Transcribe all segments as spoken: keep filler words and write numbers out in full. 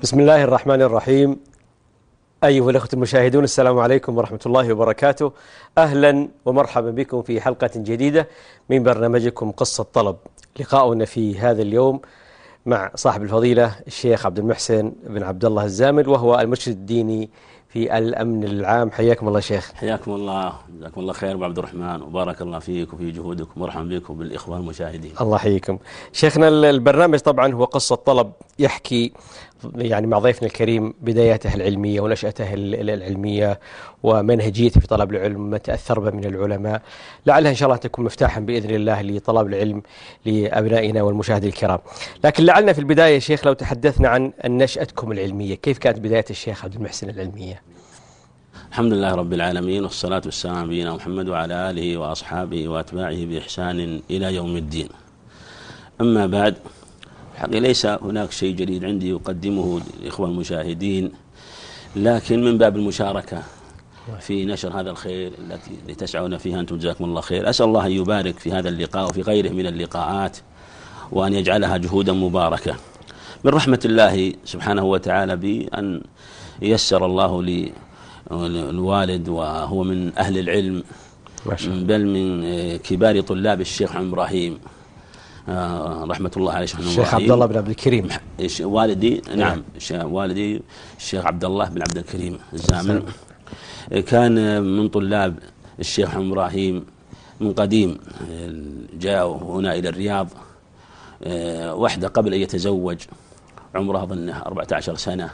بسم الله الرحمن الرحيم. أيها الأخوة المشاهدون، السلام عليكم ورحمة الله وبركاته. أهلا ومرحبا بكم في حلقة جديدة من برنامجكم قصة طلب. لقاؤنا في هذا اليوم مع صاحب الفضيلة الشيخ عبد المحسن بن عبد الله الزامل، وهو المرشد الديني في الأمن العام. حياكم الله شيخ. حياكم الله، جزاكم الله خير أبو عبد الرحمن، وبارك الله فيك وفي جهودكم، ومرحبا بكم بالإخوان المشاهدين. الله يحييكم شيخنا. البرنامج طبعا هو قصة طلب، يحكي يعني مع ضيفنا الكريم بداياته العلمية ونشأته العلمية ومنهجيته في طلب العلم، ما تأثر به من العلماء، لعلها إن شاء الله تكون مفتاحا بإذن الله لطلب العلم لأبنائنا والمشاهدين الكرام. لكن لعلنا في البداية شيخ لو تحدثنا عن نشأتكم العلمية، كيف كانت بداية الشيخ عبد المحسن العلمية؟ الحمد لله رب العالمين، والصلاة والسلام على نبينا محمد وعلى آله وأصحابه وأتباعه بإحسان إلى يوم الدين. أما بعد، حقيقة ليس هناك شيء جديد عندي أقدمه للإخوة المشاهدين، لكن من باب المشاركة في نشر هذا الخير التي تسعون فيها أنتم، جزاكم الله خير. أسأل الله أن يبارك في هذا اللقاء وفي غيره من اللقاءات، وأن يجعلها جهودا مباركة. من رحمة الله سبحانه وتعالى بأن يسر الله لي الوالد، وهو من أهل العلم بل من كبار طلاب الشيخ عم إبراهيم رحمة الله عليه، الشيخ عبد الله بن عبد الكريم والدي. نعم، والدي الشيخ عبد الله بن عبد الكريم الزامل كان من طلاب الشيخ عم إبراهيم من قديم. جاء هنا إلى الرياض وحده قبل أن يتزوج، عمره أظن أربعة عشر سنة،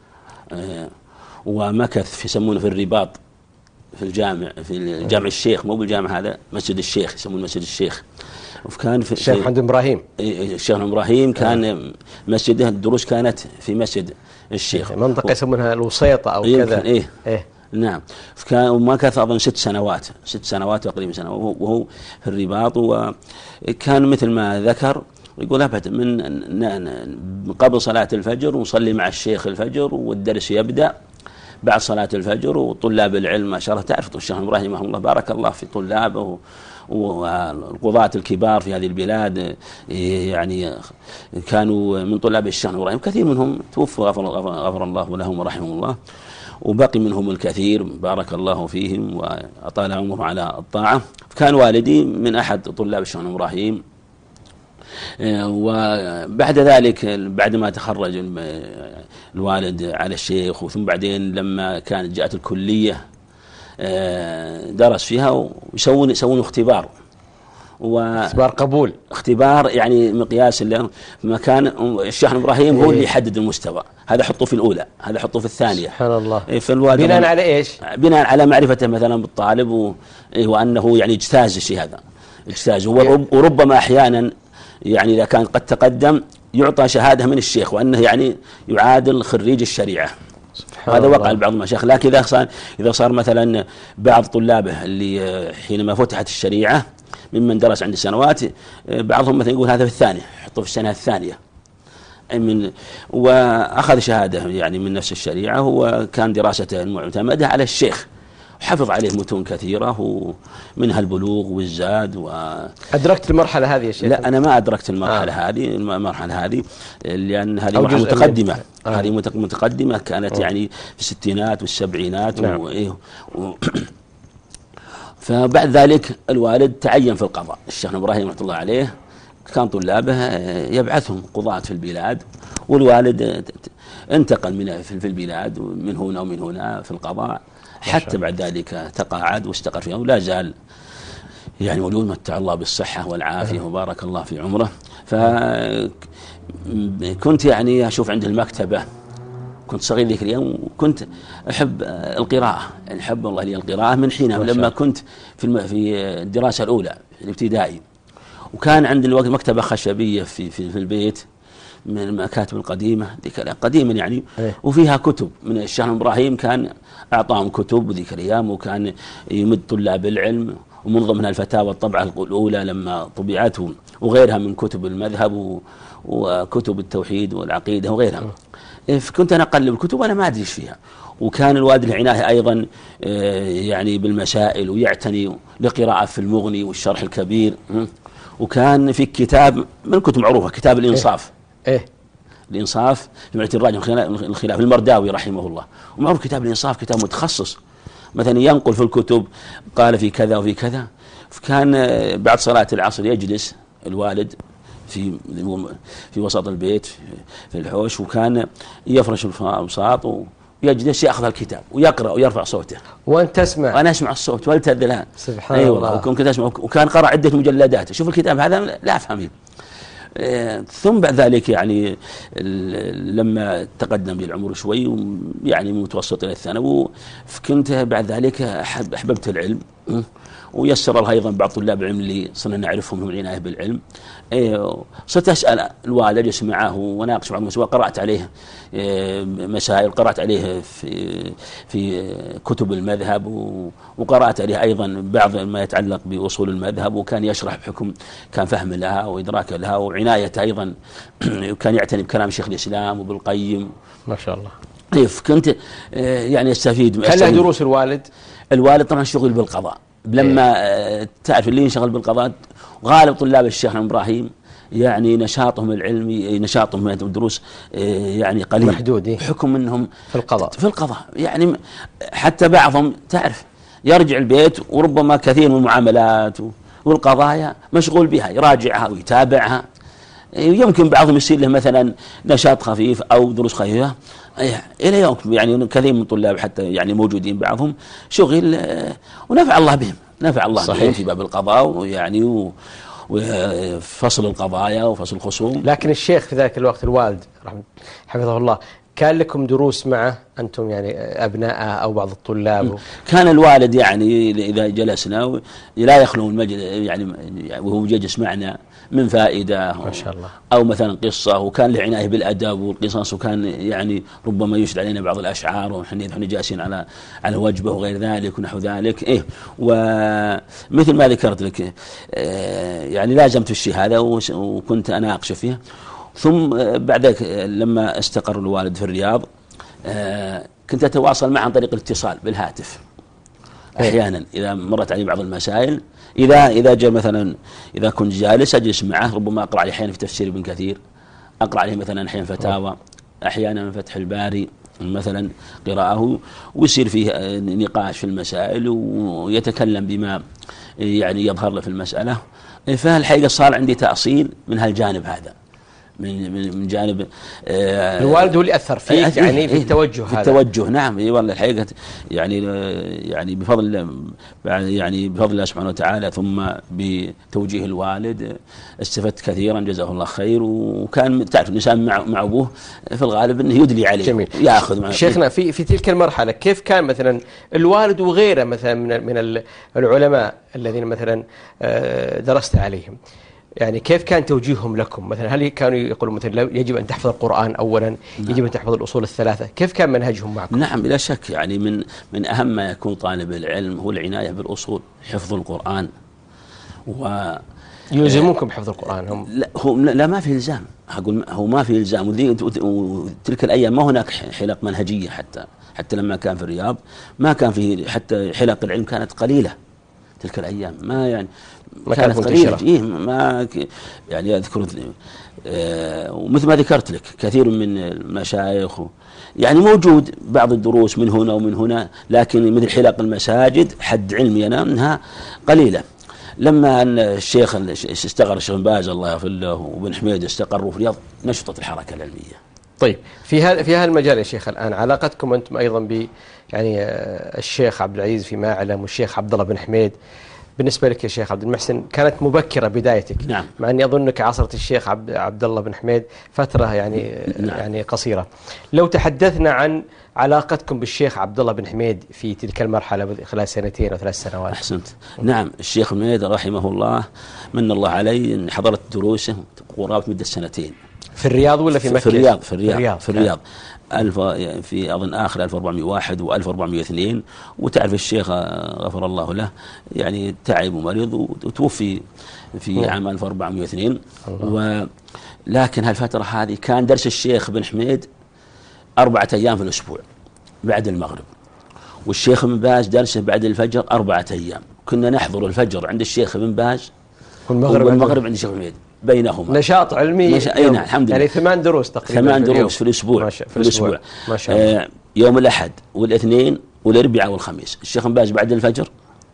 ومكث في يسمونه في الرباط في الجامع، في الجامع الشيخ، مو بالجامع هذا، مسجد الشيخ، يسمون مسجد الشيخ. وكان في الشيخ محمد إبراهيم الشيخ إبراهيم كان مسجده، الدروس كانت في مسجد الشيخ، منطقة يسمونها الوسيطة أو كذا. إيه. إيه نعم. كان ومكث أظن ست سنوات ست سنوات تقريبا سنة وهو في الرباط. وكان مثل ما ذكر يقول أبدا من قبل صلاة الفجر ونصلي مع الشيخ الفجر، والدرس يبدأ بعد صلاة الفجر، وطلاب العلم ما شاء الله تعرف الشيخ إبراهيم رحمه الله بارك الله في طلابه والقضاة الكبار في هذه البلاد، يعني كانوا من طلاب الشيخ إبراهيم، كثير منهم توفوا غفر, غفر الله لهم ورحمه الله، وبقي منهم الكثير بارك الله فيهم وأطال عمره على الطاعة. كان والدي من أحد طلاب الشيخ إبراهيم. وبعد ذلك بعد ما تخرج الوالد على الشيخ، وثم بعدين لما كانت جاءت الكلية درس فيها، ويسوون يسوون اختبار اختبار قبول، اختبار يعني مقياس اللي مكان الشيخ إبراهيم هو اللي يحدد المستوى، هذا حطه في الأولى، هذا حطه في الثانية. سبحان الله. بناء على ايش؟ بناء على معرفته مثلا بالطالب، وأنه يعني اجتاز الشيء هذا، اجتاز. وربما أحيانا يعني إذا كان قد تقدم يعطى شهادة من الشيخ، وأنه يعني يعادل خريج الشريعة. هذا وقع لبعض المشايخ. لكن إذا صار إذا صار مثلا بعض طلابه اللي حينما فتحت الشريعة ممن درس عند سنوات، بعضهم مثلا يقول هذا في الثانية، حطه في السنة الثانية من، وأخذ شهادة يعني من نفس الشريعة. وكان دراسته المعتمدة على الشيخ، حفظ عليه متون كثيرة ومنها البلوغ والزاد. و... أدركت المرحلة هذه يا شيخ؟ لا، أنا ما أدركت المرحلة آه. هذه المرحلة هذه لأن هذه مرحلة متقدمة. آه. هذه متقدمة كانت آه. يعني في الستينات والسبعينات. نعم. و... و... فبعد ذلك الوالد تعين في القضاء. الشيخ إبراهيم رحمه الله عليه كان طلابه يبعثهم قضاة في البلاد، والوالد انتقل من في البلاد من هنا ومن هنا في القضاء، حتى بعد ذلك تقاعد واستقر فيها، ولا زال يعني مولود متع الله بالصحة والعافية وبارك الله في عمره. فكنت يعني أشوف عند المكتبة، كنت صغير ذيك اليوم، وكنت أحب القراءة، يعني أحب والله لي القراءة من حين لما كنت في في الدراسة الأولى الابتدائي. وكان عند الوقت مكتبة خشبية في في, في البيت من المكاتب القديمة ذيك قديما يعني، وفيها كتب من الشيخ إبراهيم، كان أعطاهم كتب ذيك الأيام، وكان يمد طلاب العلم، ومن ضمنها الفتاوى الطبعة الأولى لما طبعته، وغيرها من كتب المذهب وكتب التوحيد والعقيدة وغيرها. فكنت أنا أقلب الكتب وأنا ما أدري فيها. وكان الوالد العناية أيضا يعني بالمسائل، ويعتني لقراءة في المغني والشرح الكبير. وكان في كتاب من كتب معروفة، كتاب الإنصاف. إيه الإنصاف في معرفة الراجح الخلاف المرداوي رحمه الله. ومعروف كتاب الإنصاف كتاب متخصص، مثلا ينقل في الكتب قال في كذا وفي كذا. فكان بعد صلاة العصر يجلس الوالد في في وسط البيت في الحوش، وكان يفرش البساط ويجلس يأخذ الكتاب ويقرأ ويرفع صوته وأنت تسمع. وأنا أسمع الصوت والتذ لها. سبحان أيوة الله. وكنت أسمع، وكان قرأ عدة مجلدات. شوف الكتاب هذا لا أفهمه. ثم بعد ذلك يعني لما تقدم بالعمر شوي يعني من متوسط إلى الثانوي، فكنت بعد ذلك أحب أحببت العلم، ويسر الله أيضا بعض طلاب العلم اللي صرنا نعرفهم من العناية بالعلم. صرت أسأل الوالد أجلس معه وناقش بعض المسائل، قرأت عليه مسائل، قرأت عليه في في كتب المذهب، وقرأت عليه أيضا بعض ما يتعلق بأصول المذهب، وكان يشرح بحكم كان فهم لها وإدراك لها وعناية أيضا. وكان يعتني بكلام شيخ الإسلام وبالقيم ما شاء الله. كيف كنت يعني استفيد. هل له دروس الوالد؟ الوالد طبعا شغل بالقضاء، لما إيه؟ تعرف اللي ينشغل بالقضاء غالب طلاب الشيخ إبراهيم يعني نشاطهم العلمي نشاطهم في الدروس يعني قليل محدود، إيه؟ بحكم انهم في القضاء في القضاء يعني حتى بعضهم تعرف يرجع البيت وربما كثير من المعاملات والقضايا مشغول بها، يراجعها ويتابعها. يمكن بعضهم يصير له مثلا نشاط خفيف او دروس خفيفه الى يوم يعني كثير من طلاب حتى يعني موجودين بعضهم شغل، ونفع الله بهم، نفع الله صحيح. بهم في باب القضاء ويعني و وفصل القضايا وفصل الخصوم. لكن الشيخ في ذلك الوقت الوالد حفظه الله كان لكم دروس معه أنتم يعني أبناءه أو بعض الطلاب؟ كان الوالد يعني إذا جلسنا لا يخلو المجلس يعني وهو يجلس معنا من فائدة ما شاء الله، أو مثلا قصة، وكان له عناية بالأدب والقصص، وكان يعني ربما يشد علينا بعض الأشعار ونحن جالسين على على وجبه وغير ذلك ونحو ذلك. إيه ومثل ما ذكرت لك يعني لازمت الشهادة وكنت أناقش فيها. ثم بعد ذلك لما استقر الوالد في الرياض كنت أتواصل معه عن طريق الاتصال بالهاتف أحيانا إذا مرت علي بعض المسائل. إذا إذا جاء مثلا إذا كنت جالس أجلس معه ربما أقرأ عليه أحيانا في تفسير ابن كثير، أقرأ عليه مثلا أحيانا فتاوى، أحيانا من فتح الباري مثلا قراءه، ويصير فيه نقاش في المسائل ويتكلم بما يعني يظهر له في المسألة. فالحقيقة صار عندي تأصيل من هالجانب هذا، من من جانب آه الوالد هو اللي أثر فيك يعني إيه في التوجه في هذا. التوجه نعم اي والله الحقيقة يعني يعني بفضل يعني بفضل الله سبحانه وتعالى ثم بتوجيه الوالد استفدت كثيرا جزاه الله خير. وكان تعرف الإنسان مع مع أبوه في الغالب أنه يدلي عليه جميل. يأخذ معه. شيخنا في في تلك المرحلة كيف كان مثلا الوالد وغيره مثلا من من العلماء الذين مثلا درست عليهم، يعني كيف كان توجيههم لكم؟ مثلا هل كانوا يقولون مثلا يجب أن تحفظ القرآن أولا، نعم. يجب أن تحفظ الأصول الثلاثة، كيف كان منهجهم معكم؟ نعم بلا شك يعني من من أهم ما يكون طالب العلم هو العناية بالأصول، حفظ القرآن. و يلزمونكم بحفظ القرآن هم؟ لا هو لا ما في إلزام، أقول هو ما في إلزام. وتلك الأيام ما هناك حلق منهجية، حتى حتى لما كان في الرياض ما كان فيه، حتى حلق العلم كانت قليلة تلك الأيام، ما يعني ما كانت كانت قليلة إيه ما يعني أذكر آه ومثل ما ذكرت لك كثير من المشايخ يعني موجود بعض الدروس من هنا ومن هنا، لكن مثل حلق المساجد حد علمي أنا منها قليلة. لما أن الشيخ استقر الشيخ بن باز الله يغفر له وبن حميد استقروا في الرياض نشطت الحركة العلمية. طيب في هذا في هذا المجال يا شيخ الآن علاقتكم أنتم أيضا ب يعني الشيخ عبد العزيز فيما أعلم والشيخ عبد الله بن حميد، بالنسبة لك يا شيخ عبد المحسن كانت مبكرة بدايتك، نعم. مع أني أظنك عاصرت الشيخ عبد عبد الله بن حميد فترة يعني نعم. يعني قصيرة. لو تحدثنا عن علاقتكم بالشيخ عبد الله بن حميد في تلك المرحلة خلال سنتين أو ثلاث سنوات. أحسنت. نعم الشيخ حميد رحمه الله من الله علي أن حضرت دروسه قرابة مدة سنتين في الرياض ولا في مكة؟ في الرياض في الرياض في الرياض, في الرياض. ألف في أظن آخر ألف وأربعمائة وواحد وألف وأربعمائة واثنين. وتعرف الشيخ غفر الله له يعني تعب ومريض وتوفي في نعم. عام ألف وأربعمائة واثنين. ولكن هالفترة هذه كان درس الشيخ بن حميد أربعة أيام في الأسبوع بعد المغرب، والشيخ بن باز درسه بعد الفجر أربعة أيام. كنا نحضر الفجر عند الشيخ بن باز والمغرب, والمغرب عند الشيخ حميد بينهما. نشاط علمي نش... أي نعم الحمد لله. يعني ثمان دروس تقريبا ثمان دروس في الأسبوع. ما شاء في الأسبوع ما شاء الله. آه يوم الأحد والاثنين والأربعاء والخميس. الشيخ باز بعد الفجر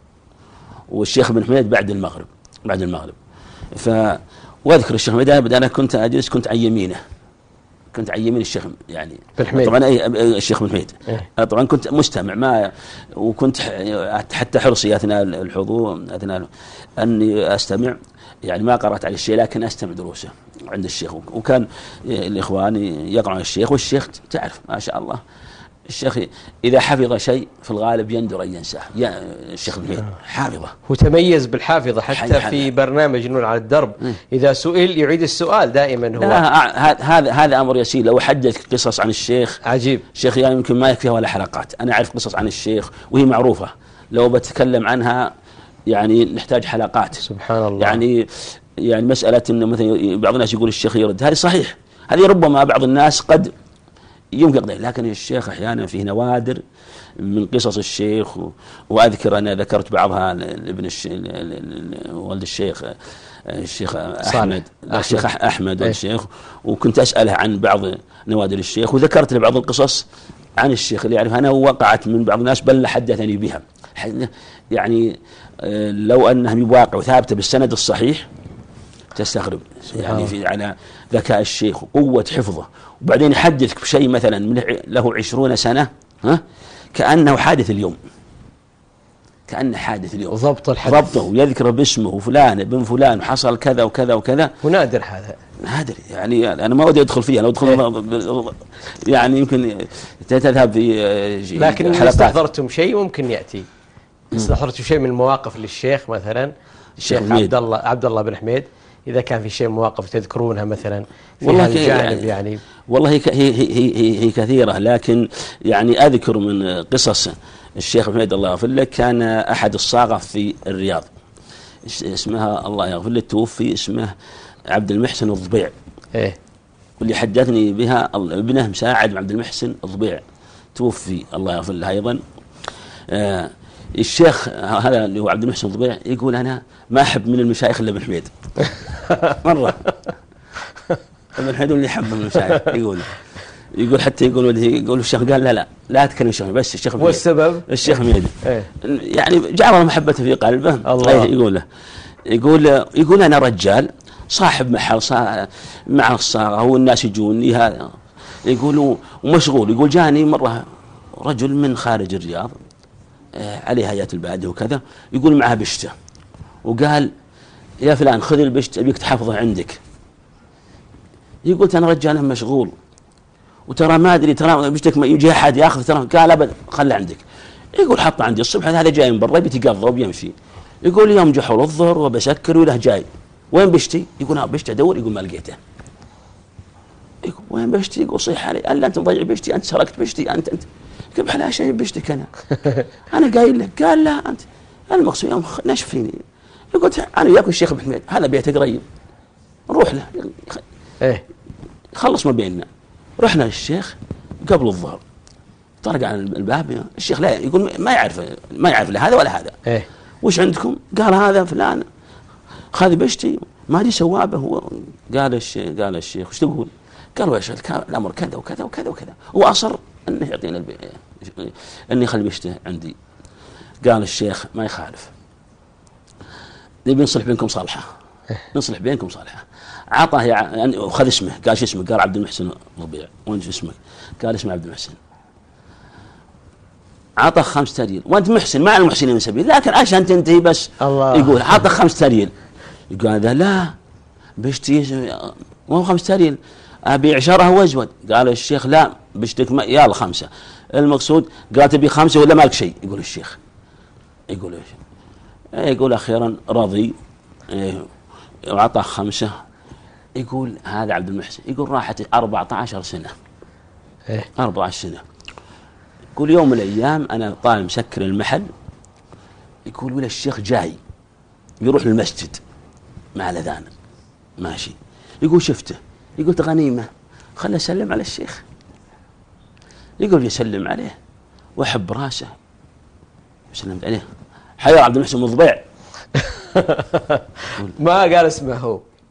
والشيخ بن حميد بعد المغرب بعد المغرب. ف واذكر الشيخ حميد أنا كنت أجلس كنت عن يمينه كنت عن يمين الشيخ يعني طبعا أي الشيخ بن حميد إيه؟ طبعا كنت مستمع ما وكنت حتى حرصي أثناء الحضور أثناء أني أستمع يعني ما قرأت على الشيء لكن أستمع دروسه عند الشيخ. وكان الإخوان يقرأ على الشيخ والشيخ تعرف ما شاء الله الشيخ إذا حفظ شيء في الغالب يندر أن ينساه. يا الشيخ بن حافظه هو تميز بالحافظة حتى في برنامج نور على الدرب إذا سئل يعيد السؤال دائما. هو هذا هذا أمر يسير. لو حدث قصص عن الشيخ عجيب الشيخ يعني يمكن ما يكفيها ولا حلقات. أنا أعرف قصص عن الشيخ وهي معروفة لو بتكلم عنها يعني نحتاج حلقات. سبحان الله. يعني يعني مسألة إنه مثلا بعض الناس يقول الشيخ يرد هذه صحيح هذه ربما بعض الناس قد يمكن قضيه لكن الشيخ أحيانا فيه نوادر من قصص الشيخ و... وأذكر أنا ذكرت بعضها لابن الش... والد الشيخ الشيخ أحمد الشيخ أحمد والشيخ وكنت أسأله عن بعض نوادر الشيخ وذكرت له بعض القصص عن الشيخ اللي يعرف أنا وقعت من بعض الناس بل حدثني بها يعني لو أنهم يواقعوا ثابتة بالسند الصحيح تستغرب يعني في على ذكاء الشيخ وقوة حفظه. وبعدين يحدثك بشيء مثلا له عشرون سنة ها كأنه حادث اليوم كأنه حادث اليوم ضبط الحدث ضبطه ويذكر باسمه وفلان ابن فلان وحصل كذا وكذا وكذا. ونادر هذا نادر يعني أنا ما أودي أدخل فيه أنا أدخل يعني يمكن تذهب في لكن استحضرتم شيء ممكن يأتي استحضرتم شيء من المواقف للشيخ مثلا الشيخ عبد الله عبد الله بن حميد إذا كان في شيء مواقف تذكرونها مثلا في والله الجانب يعني والله هي هي هي, هي كثيرة لكن يعني أذكر من قصص الشيخ حميد الله يغفر له كان أحد الصاغة في الرياض اسمها الله يغفر له توفي اسمه عبد المحسن الضبيع إيه واللي حدثني بها ابنه مساعد عبد المحسن الضبيع توفي الله يغفر له أيضا. آه الشيخ هذا اللي هو عبد المحسن الضبيع يقول أنا ما أحب من المشايخ إلا ابن حميد مرة ابن حميد اللي يحب من المشايخ يقول يقول حتى يقول يقول الشيخ قال لا لا لا تكلم الشيخ بس الشيخ حميد والسبب الشيخ حميد إيه؟ يعني جعل محبته في قلبه الله يقول له يقول يقول أنا رجال صاحب محل مع الصاغة والناس يجوني هذا يقول ومشغول يقول جاني مرة رجل من خارج الرياض عليه هيئة البادية وكذا يقول معها بشته وقال يا فلان خذ البشت أبيك تحفظه عندك. يقول أنا رجال مشغول وترى ما أدري ترى بشتك ما يجي أحد يأخذ ترى قال أبد خله عندك. يقول حطه عندي الصبح هذا جاي من برا بيتقضى وبيمشي. يقول يوم جحول الظهر وبسكر وله جاي وين بشتي؟ يقول أنا بشتي أدور يقول ما لقيته. يقول وين بشتي؟ يقول صيح علي قال أنت مضيع بشتي أنت سرقت بشتي أنت أنت كيف بحلا شيء بشتك أنا أنا قايل لك قال لا أنت المقصود يوم نشف فيني. يقول أنا وياك الشيخ بن حميد هذا بيته قريب نروح له إيه خلص ما بيننا. رحنا للشيخ قبل الظهر طرق على الباب الشيخ لا يقول ما يعرف ما يعرف لا هذا ولا هذا. إيه وش عندكم؟ قال هذا فلان خذ بشتي ما لي سوابه هو. قال الشيخ قال الشيخ وش تقول؟ قال ويش الأمر كذا وكذا وكذا وكذا. هو أصر أنه يعطينا البي... أني خلي بشته عندي. قال الشيخ ما يخالف نبي نصلح بينكم صالحة نصلح بينكم صالحة. عطاه يعني وخذ اسمه قال شو اسمه؟ قال عبد المحسن الضبيع. وين شو اسمك؟ قال اسمه عبد المحسن. عطى خمس تريل وانت محسن مع المحسنين من سبيل لكن عشان تنتهي بس الله. يقول عطى خمس تريل. يقول هذا لا بشتي مو خمس تريل أبي عشرة وأزود. قال الشيخ لا بشتك ما يلا خمسة. المقصود قال تبي خمسة ولا مالك شيء؟ يقول الشيخ يقول ايش؟ يقول أخيرا رضي وعطى خمسة. يقول هذا عبد المحسن يقول راحت أربعة عشر سنة أربعة عشر سنة. يقول يوم من الأيام أنا طالع مسكر المحل يقول ولا الشيخ جاي يروح للمسجد مع الأذان ماشي. يقول شفته يقول غنيمة خلنا أسلم على الشيخ. يقول يسلم عليه وأحب راسه سلمت عليه حيا عبد المحسن الضبيع ما قال اسمه هو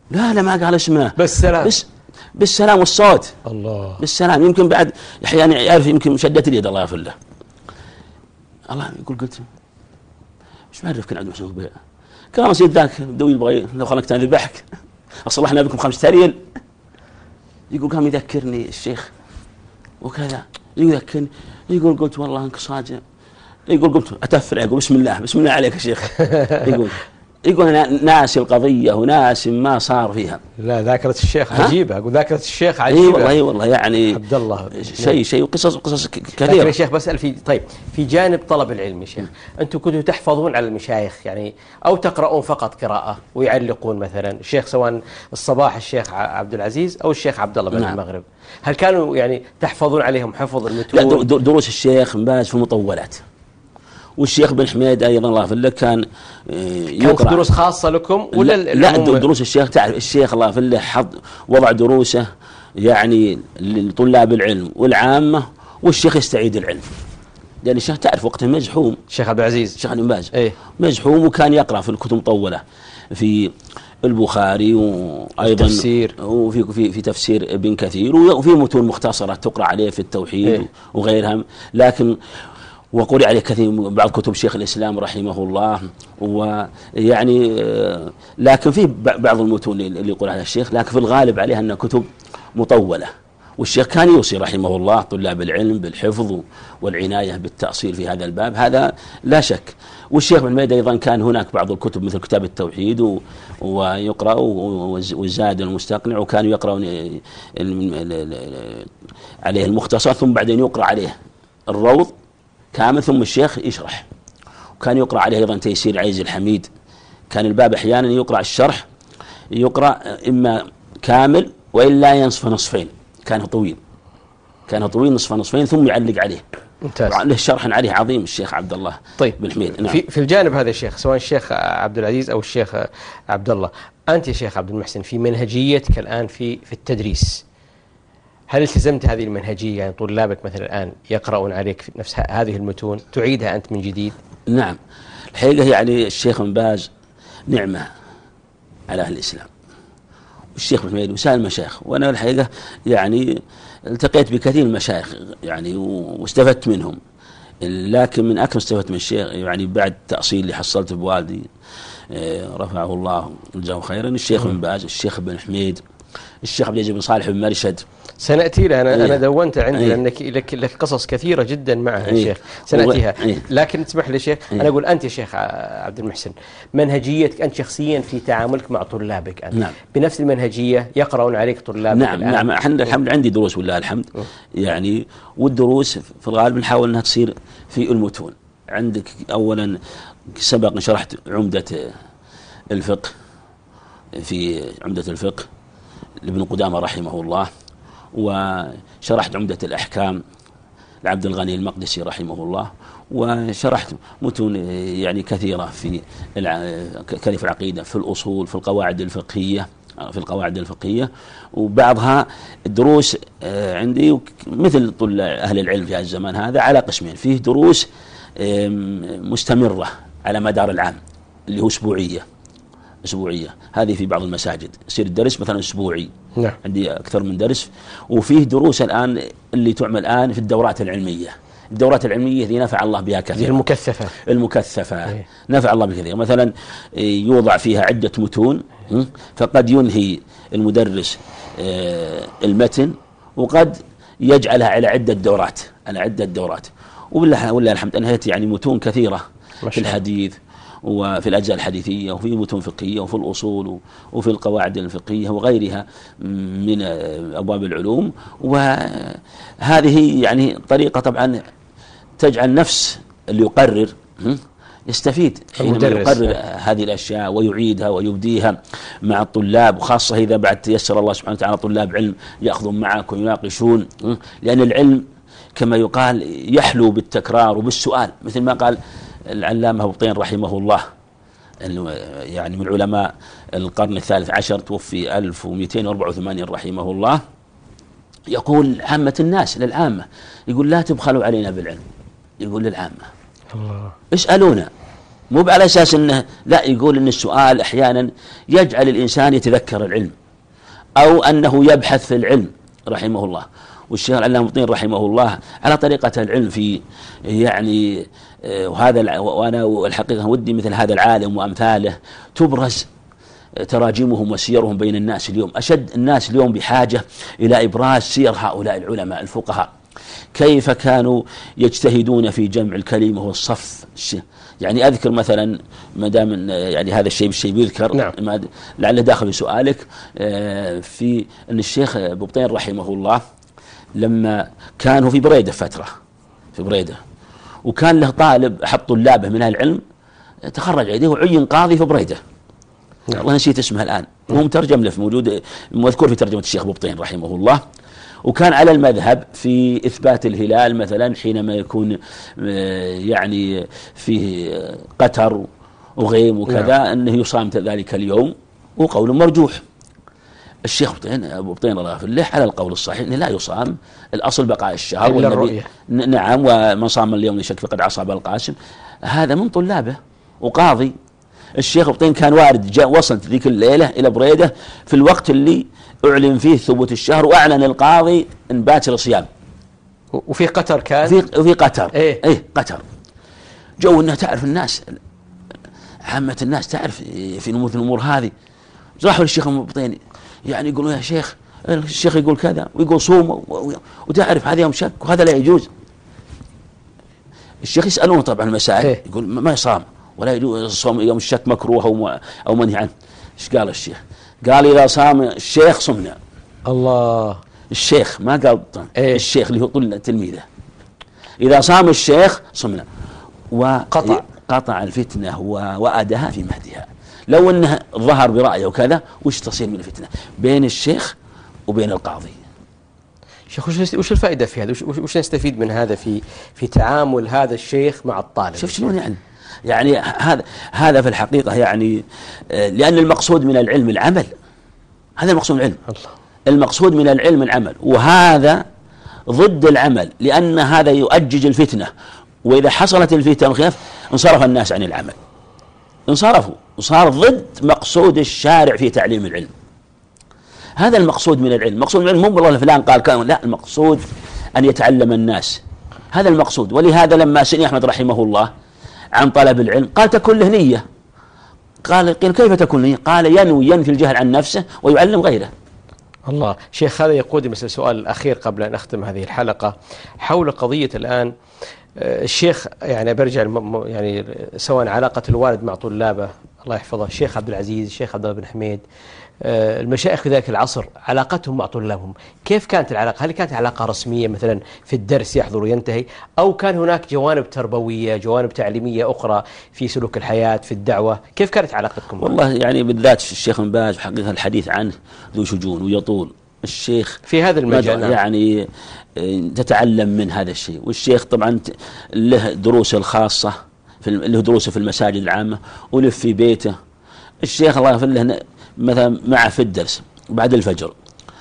لا لا ما قال اسمه، بالسلام، بس بالسلام والصوت. الله، بالسلام. يمكن بعد احيانا يعرف، يمكن شدت اليد الله يغفر له. الله يقول قلت مش معرف كان عبد المحسن بيه كان رصيد ذاك دوي يبغى لو خلقت انا ذبحك اصلحنا بكم خمسة ريال. يقول قام يذكرني الشيخ وكذا، يذكرني يقول قلت والله انك صادق. يقول قلت اتفرع، يقول بسم الله بسم الله عليك يا شيخ. يقول يقول انا ناسي القضيه وناسي ما صار فيها. لا ذاكره الشيخ عجيبه، اقول ذاكره الشيخ عجيبه. اي والله اي والله يعني عبد الله شيء شيء قصص قصص كثيره. لكن يا شيخ بسال في طيب في جانب طلب العلم يا شيخ، انتم كنتوا تحفظون على المشايخ يعني او تقرؤون فقط قراءه ويعلقون مثلا الشيخ سواء الصباح الشيخ عبد العزيز او الشيخ عبد الله بعد نعم. المغرب، هل كانوا يعني تحفظون عليهم حفظ المتون؟ لا دروس الشيخ بن باز في المطولات، والشيخ بن حميد ايضا الله يغفر له كان يقرأ. كانت دروس خاصه لكم ولا لا, لا دروس الشيخ تعرف الشيخ الله يغفر له حط وضع دروسه يعني لطلاب العلم والعامه، والشيخ يستعيد العلم لان الشيخ تعرف وقته مزحوم. الشيخ عبد العزيز الشيخ بن باز ايه؟ مزحوم، وكان يقرا في الكتب مطوله في البخاري وايضا تفسير، وفي في في تفسير ابن كثير، وفي متون مختصره تقرا عليه في التوحيد إيه؟ وغيرها. لكن وقرئ عليه كثير بعض كتب شيخ الإسلام رحمه الله، ويعني لكن في بعض المتون اللي يقول عليها الشيخ، لكن في الغالب عليها أنها كتب مطولة. والشيخ كان يوصي رحمه الله طلاب العلم بالحفظ والعناية بالتأصيل في هذا الباب، هذا لا شك. والشيخ بن حميد أيضا كان هناك بعض الكتب مثل كتاب التوحيد ويقرأ والزاد المستقنع، وكانوا يقرأون عليه المختصر ثم بعدين يقرأ عليه الروض كامل ثم الشيخ يشرح. وكان يقرأ عليه أيضا تيسير عزيز الحميد، كان الباب أحيانا يقرأ الشرح يقرأ إما كامل وإلا ينصف نصفين، كان طويل كان طويل نصف نصفين ثم يعلق عليه. ممتاز. له شرح عليه عظيم الشيخ عبد الله طيب بن حميد. نعم. في, في الجانب هذا الشيخ سواء الشيخ عبد العزيز أو الشيخ عبد الله، أنت يا شيخ عبد المحسن في منهجيتك الآن في في التدريس، هل التزمت هذه المنهجية؟ يعني طلابك مثلا الآن يقرؤون عليك في نفس هذه المتون تعيدها أنت من جديد؟ نعم الحقيقة يعني الشيخ بن باز نعمة على أهل الإسلام، والشيخ بن حميد وسائر المشايخ، وأنا الحقيقة يعني التقيت بكثير من المشايخ يعني واستفدت منهم، لكن من أكثر استفدت من الشيخ يعني بعد التأصيل اللي حصلته بوالدي رفعه الله وجزاه خيرا، الشيخ بن باز، الشيخ بن حميد، الشيخ عبد العزيز بن صالح بن مرشد. سنأتي لها. أنا, إيه؟ أنا دونت عندي إيه؟ لأنك لك, لك قصص كثيرة جدا معها يا إيه؟ شيخ سنأتيها. إيه؟ لكن تسمح لي شيخ إيه؟ أنا أقول أنت يا شيخ عبد المحسن منهجيتك أنت شخصيا في تعاملك مع طلابك أنت نعم. بنفس المنهجية يقرؤون عليك طلابك؟ نعم الآن. نعم الحمد الحمد عندي دروس والله الحمد أوه. يعني والدروس في الغالب نحاول أنها تصير في المتون. عندك أولا سبق شرحت عمدة الفقه، في عمدة الفقه لابن قدامة رحمه الله، وشرحت عمدة الأحكام لعبد الغني المقدسي رحمه الله، وشرحت متون يعني كثيرة في كلف العقيدة، في الأصول، في القواعد الفقهية في القواعد الفقهية وبعضها الدروس عندي مثل طلاب أهل العلم في هذا الزمان هذا على قسمين، فيه دروس مستمرة على مدار العام اللي هو أسبوعية أسبوعية، هذه في بعض المساجد يصير الدرس مثلا أسبوعي. نعم. عندي أكثر من درس. وفيه دروس الآن اللي تعمل الآن في الدورات العلمية، الدورات العلمية ذي نفع الله بها كثير، المكثفة المكثفة إيه؟ نفع الله بكثير. مثلا يوضع فيها عدة متون، فقد ينهي المدرس المتن وقد يجعلها على عدة دورات على عدة دورات وبالله والله الحمد أنهيت يعني متون كثيرة في الحديث وفي الأجزاء الحديثية وفي متون فقهية وفي الأصول وفي القواعد الفقهية وغيرها من أبواب العلوم. وهذه يعني طريقة طبعا تجعل نفس اللي يقرر يستفيد حينما يقرر هذه الأشياء ويعيدها ويبديها مع الطلاب، وخاصة إذا بعد تيسر الله سبحانه وتعالى طلاب علم يأخذون معك ويناقشون، لأن العلم كما يقال يحلو بالتكرار وبالسؤال، مثل ما قال العلامة أبو طين رحمه الله يعني من علماء القرن الثالث عشر توفي ألف ومئتين وأربعة وثمانين رحمه الله، يقول عامة الناس للعامة، يقول لا تبخلوا علينا بالعلم، يقول للعامة الله اسألونا مو على أساس أنه لا، يقول أن السؤال أحيانا يجعل الإنسان يتذكر العلم أو أنه يبحث في العلم رحمه الله. والشيخ العلامة ابن طين رحمه الله على طريقة العلم في يعني وهذا، وأنا والحقيقة ودي مثل هذا العالم وأمثاله تبرز تراجمهم وسيرهم بين الناس اليوم. أشد الناس اليوم بحاجة إلى إبراز سير هؤلاء العلماء الفقهاء، كيف كانوا يجتهدون في جمع الكلمة والصف. يعني أذكر مثلا ما دام يعني هذا الشيء بالشيء بيذكر، نعم. لعله داخل في سؤالك، في أن الشيخ أبو بطين رحمه الله لما كانوا في بريدة فترة في بريدة، وكان له طالب أحد طلابه من العلم تخرج عليه وعين قاضي في بريدة. نعم. والله نسيت اسمه الآن، هو مترجم له، موجود مذكور في ترجمة الشيخ أبو بطين رحمه الله. وكان على المذهب في إثبات الهلال مثلا حينما يكون يعني فيه قتر وغيم وكذا. نعم. أنه يصام ذلك اليوم، وقول مرجوح. الشيخ أبو بطين الله يغفر له على القول الصحيح أنه لا يصام، الأصل بقاء الشهر والنبي. نعم. ومن صام اليوم لشك فقد عصى أبا القاسم. هذا من طلابه وقاضي. الشيخ أبو بطين كان وارد، جاء وصلت ذيك الليلة إلى بريدة في الوقت اللي أعلن فيه ثبوت الشهر، وأعلن القاضي أن باكر صيام. وفي قطر كان في وفي قطر إيه؟ إيه قطر. جو أنها تعرف الناس، عامة الناس تعرف في نموذج الأمور هذه. راحوا للشيخ أبو بطين يعني يقولوا يا شيخ، الشيخ يقول كذا ويقول صوم، وتعرف هذا يوم شك وهذا لا يجوز. الشيخ يسألونه طبعا المسائل، إيه؟ يقول ما يصام ولا يجوز الصوم يوم الشك مكروه أو أو منهي عنه. إيش قال الشيخ؟ قال إذا صام الشيخ صمنا. الله. الشيخ ما قال إيه؟ الشيخ اللي هو طل تلميذه. إذا صام الشيخ صمنا. وقطع قطع الفتنة ووأدها في مهدها. لو أنه ظهر برأيه وكذا وش تصير من الفتنة بين الشيخ وبين القاضي؟ شيخ وش الفائدة في هذا؟ وش نستفيد من هذا في في تعامل هذا الشيخ مع الطالب؟ شوف شلون يعني يعني هذا هذا في الحقيقة يعني لأن المقصود من العلم العمل. هذا المقصود من العلم. الله. المقصود من العلم العمل، وهذا ضد العمل، لأن هذا يؤجج الفتنة. وإذا حصلت الفتنة والخلاف انصرف الناس عن العمل، انصرفوا وصار ضد مقصود الشارع في تعليم العلم. هذا المقصود من العلم. مقصود من العلم مو والله فلان قال كلام، لا، المقصود أن يتعلم الناس، هذا المقصود. ولهذا لما سئل أحمد رحمه الله عن طلب العلم قال تكون له نية. قال قيل كيف تكون نية؟ قال ينوي ينفي الجهل عن نفسه ويعلم غيره. الله. شيخ هذا يقودني مثل السؤال الأخير قبل أن أختم هذه الحلقة حول قضية الآن. الشيخ يعني برجع يعني سواء علاقة الوالد مع طلابه الله يحفظه، الشيخ عبد العزيز، الشيخ عبد الله بن حميد، المشايخ في ذاك العصر علاقتهم مع طلابهم كيف كانت العلاقة؟ هل كانت علاقة رسمية مثلا في الدرس يحضر وينتهي، أو كان هناك جوانب تربوية جوانب تعليمية أخرى في سلوك الحياة في الدعوة؟ كيف كانت علاقتكم؟ والله يعني بالذات الشيخ بن باز حقيقة الحديث عنه ذو شجون ويطول. الشيخ في هذا المجال يعني تتعلم من هذا الشيء. والشيخ طبعا له دروسه الخاصة، له دروسه في المساجد العامة وله في بيته. الشيخ الله يغفر له مثلا معه في الدرس بعد الفجر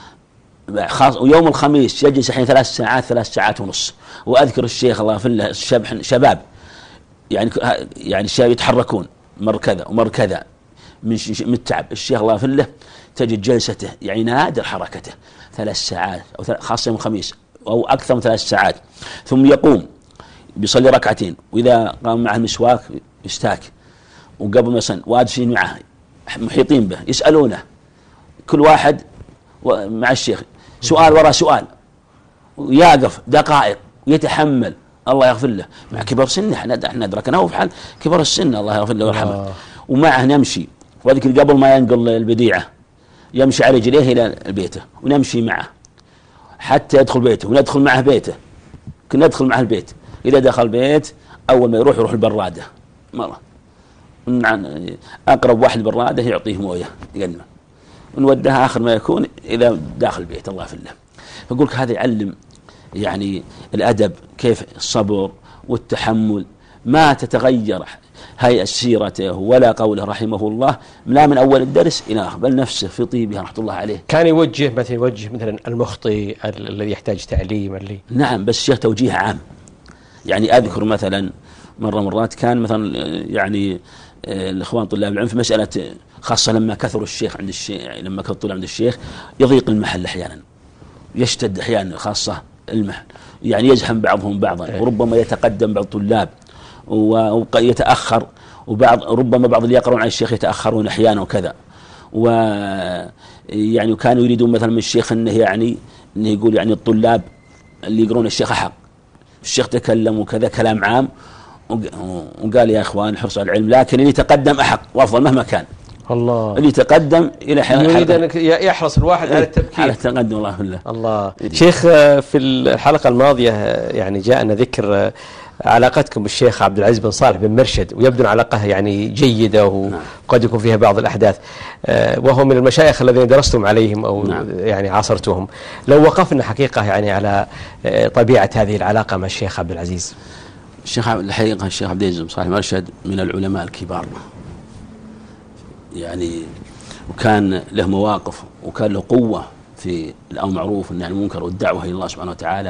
خاص، ويوم الخميس يجلس حين ثلاث ساعات ثلاث ساعات ونص. وأذكر الشيخ الله يغفر له شباب يعني يعني الشباب يتحركون مر كذا ومر كذا من من التعب. الشيخ الله يغفر له تجد جلسته يعني نادر حركته ثلاث ساعات أو خاصة يوم الخميس أو أكثر من ثلاث ساعات، ثم يقوم بيصلي ركعتين، وإذا قام معه المسواك يستاك، وقبل ما يصلي وادسين معه محيطين به يسألونه كل واحد مع الشيخ سؤال وراء سؤال، ويقف دقائق ويتحمل الله يغفر له مع كبر سنه. احنا احنا ادركناه في حال كبر السن الله يغفر له ويرحمه. ومعه نمشي، وذكر قبل ما ينقل البديعة يمشي على رجليه إلى بيته ونمشي معه حتى يدخل بيته وندخل معه بيته. كنا ندخل معه البيت، إذا دخل بيت أول ما يروح يروح البرادة مرة، أقرب واحد برادة يعطيه موية يقدمه، ونودها آخر ما يكون إذا داخل البيت الله يغفر له. فأقولك هذا يعلم يعني الأدب، كيف الصبر والتحمل، ما تتغير هيئة سيرته ولا قوله رحمه الله لا من أول الدرس إلى آخر، بل نفسه في طيبها رحمة الله عليه. كان يوجه مثلا يوجه مثلا المخطئ الذي يحتاج تعليم اللي نعم، بس الشيخ توجيه عام. يعني أذكر مثلا مرة مرات كان مثلا يعني الإخوان طلاب العلم في مسألة خاصة لما كثر الشيخ عند الشيخ، لما كثر الطلاب عند الشيخ يضيق المحل أحيانا، يشتد أحيانا خاصة المحل، يعني يزحم بعضهم بعضا، وربما يتقدم بعض الطلاب ويتأخر، وبعض ربما بعض اللي يقرون عن الشيخ يتأخرون أحيانا وكذا. ويعني كانوا يريدون مثلا من الشيخ أنه يعني أنه يقول يعني الطلاب اللي يقرون الشيخ أحق، الشيخ تكلم وكذا كلام عام وقال يا إخوان حرص على العلم، لكن اللي يتقدم أحق وأفضل مهما كان. الله. اللي يتقدم إلى يريد أن يحرص الواحد على التبكير على التقدم. الله بالله. الله. شيخ في الحلقة الماضية يعني جاءنا ذكر علاقتكم بالشيخ عبد العزيز بن صالح بن مرشد، ويبدو علاقة يعني جيدة وقد يكون فيها بعض الأحداث، وهو من المشايخ الذين درستم عليهم أو نعم. يعني عاصرتهم. لو وقفنا حقيقة يعني على طبيعة هذه العلاقة مع الشيخ عبد العزيز. الشيخ الحقيقة الشيخ عبد العزيز بن صالح مرشد من العلماء الكبار، يعني وكان له مواقف وكان له قوة في الأمر معروف والنهي عن المنكر والدعوة إلى الله سبحانه وتعالى،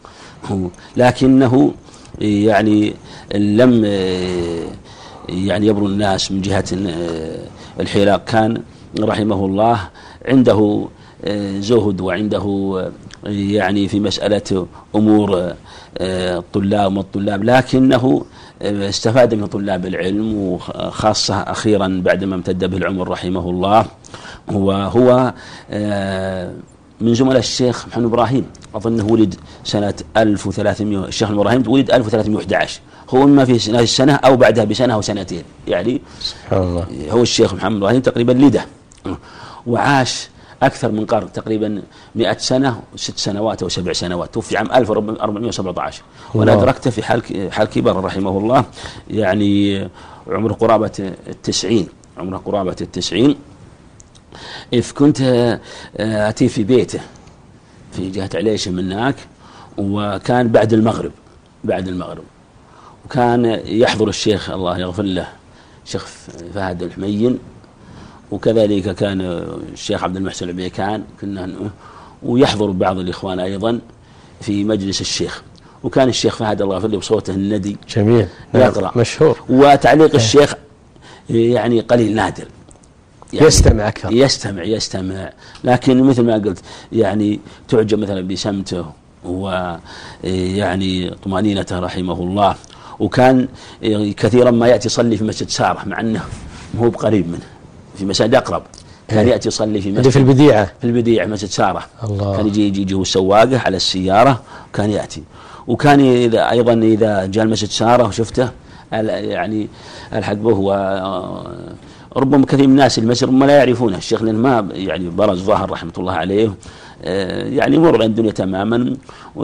لكنه يعني لم يعني يبرو الناس من جهة الحراك. كان رحمه الله عنده زهد وعنده يعني في مسألة أمور الطلاب والطلاب، لكنه استفاد من طلاب العلم، وخاصة أخيرا بعدما امتد به العمر رحمه الله. وهو من زملاء الشيخ محمد إبراهيم، أظنه ولد سنة ألف وثلاثمائة، الشيخ إبراهيم ولد ألف وثلاثمائة وأحد عشر، هو إما في هذه السنة أو بعدها بسنة أو سنتين، يعني سبحان الله. هو الشيخ محمد إبراهيم تقريبا لده وعاش أكثر من قرن، تقريبا مئة سنة وست سنوات أو سبع سنوات، توفي عام ألف وأربعمائة وسبعة عشر، وأنا أدركته في حال حال كبر رحمه الله، يعني عمره قرابة التسعين، عمره قرابة التسعين. إذ كنت أتي في بيته في جهة عليشة من هناك، وكان بعد المغرب بعد المغرب وكان يحضر الشيخ الله يغفر له الشيخ فهد الحميين، وكذلك كان الشيخ عبد المحسن العبيكان، كنا ويحضر بعض الإخوان أيضا في مجلس الشيخ. وكان الشيخ فهد الله يغفر له بصوته الندي جميل يقرأ مشهور، وتعليق الشيخ يعني قليل نادر، يعني يستمع أكثر يستمع يستمع لكن مثل ما قلت يعني تعجب مثلا بسمته ويعني طمأنينته رحمه الله. وكان كثيرا ما يأتي يصلي في مسجد سارة، مع أنه هو بقريب منه في مسجد أقرب، كان يأتي يصلي في مسجد في البديعة في البديعة مسجد سارة. الله. كان يجي يجي السواقة على السيارة كان يأتي. وكان إذا أيضا إذا جاء المسجد سارة وشفته يعني الحق به، وربما كثير من الناس المسجد ما لا يعرفونه الشيخ، لأن ما يعني برز ظهر رحمة الله عليه، يعني مر عن الدنيا تماما،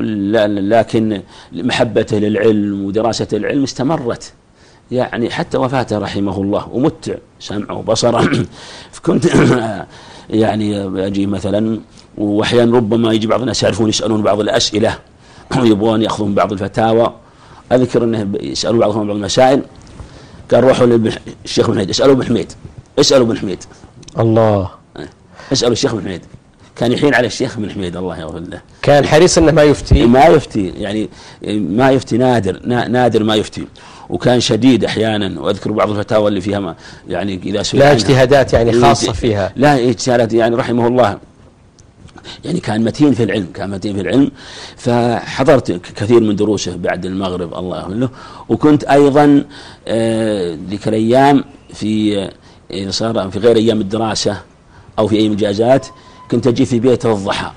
لكن محبته للعلم ودراسة العلم استمرت يعني حتى وفاته رحمه الله، ومتع سمعه وبصره. كنت يعني أجي مثلا، وأحيانا ربما يجي بعض الناس يعرفون يسألون بعض الأسئلة ويبغون يأخذون بعض الفتاوى. أذكر أنه يسألوا بعضهم بعض المسائل، قال روحوا للشيخ بن حميد اسألوا بن حميد اسألوا بن حميد الله اسألوا الشيخ بن حميد. كان يحين على الشيخ بن حميد الله يغفر له، كان حريص انه ما يفتي ما يفتي يعني ما يفتي نادر نادر ما يفتي، وكان شديد احيانا. واذكر بعض الفتاوى اللي فيها ما يعني اذا سئل لا اجتهادات يعني خاصه فيها، لا اجتهادات يعني رحمه الله، يعني كان متين في العلم كان متين في العلم. فحضرت كثير من دروسه بعد المغرب الله يغفر له. وكنت ايضا ذيك الايام في إذا صار في غير ايام الدراسه او في ايام الاجازات كنت اجي في بيته الضحى،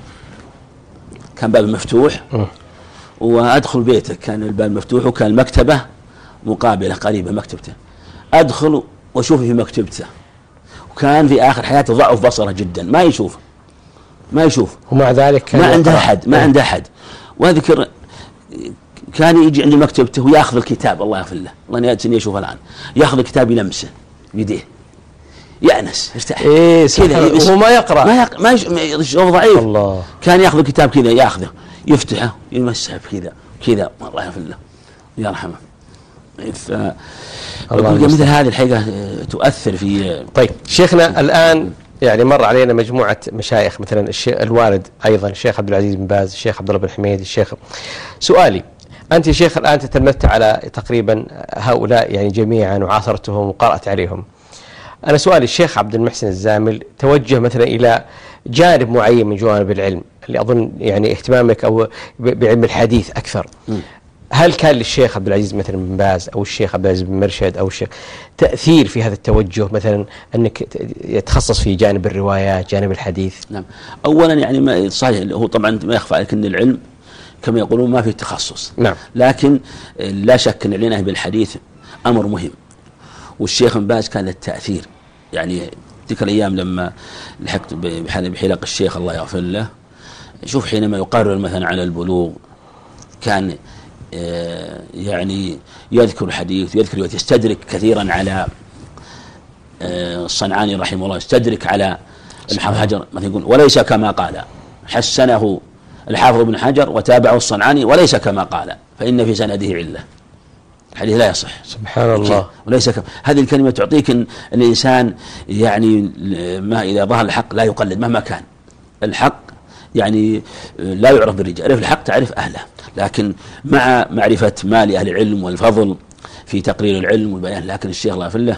كان باب مفتوح وادخل بيته، كان الباب مفتوح وكان المكتبه مقابله قريبه مكتبته، ادخل واشوف في مكتبته. وكان في اخر حياته ضعف بصره جدا، ما يشوف ما يشوف ومع ذلك كان ما عنده احد ما عنده احد. واذكر كان يجي عند مكتبته وياخذ الكتاب الله يغفر له، الله يجزيه يشوف الان، ياخذ الكتاب يلمسه بيديه يأنس يرتاح إيه كذا، وهو ما يقرأ ما يق... ما يشوف ضعيف. الله. كان ياخذ الكتاب كذا ياخذه يفتحه يمسحه كذا كذا الله يغفر له يرحمه. ف مثل هذه الحقيقة تؤثر في. طيب شيخنا الآن يعني مر علينا مجموعة مشايخ، مثلا الشيخ الوالد أيضا الشيخ عبد العزيز بن باز، الشيخ عبد الله بن حميد، الشيخ. سؤالي أنت يا شيخ الآن تتلمذت على تقريبا هؤلاء يعني جميعا وعاصرتهم وقرأت عليهم. أنا سؤالي الشيخ عبد المحسن الزامل توجه مثلا إلى جانب معين من جوانب العلم اللي أظن يعني اهتمامك أو بعلم الحديث أكثر. م. هل كان للشيخ عبد العزيز مثلا بن باز أو الشيخ عبد العزيز بن مرشد أو الشيخ تأثير في هذا التوجه مثلا أنك يتخصص في جانب الروايات جانب الحديث؟ نعم. أولا يعني ما صحيح هو طبعا ما يخفى عليك أن العلم كما يقولون ما في تخصص. نعم. لكن لا شك أن العناية بالحديث أمر مهم، والشيخ بن باز كان للتأثير. يعني تلك الأيام لما لحقت بحلق الشيخ الله يغفر له، شوف حينما يقرر مثلا على البلوغ كان يعني يذكر الحديث ويذكر يستدرك كثيرا على الصنعاني رحمه الله، يستدرك على الحافظ حجر مثلا يقول وليس كما قال، حسنه الحافظ ابن حجر وتابعه الصنعاني وليس كما قال فإن في سنده علة، الحديث لا يصح. سبحان الله. وليس كما هذه الكلمة تعطيك أن الإنسان يعني ما إذا ظهر الحق لا يقلد مهما كان. الحق يعني لا يعرف بالرجال، عرف الحق تعرف أهله، لكن مع معرفة ما لأهل العلم والفضل في تقرير العلم والبيان. لكن الشيخ الله يغفر له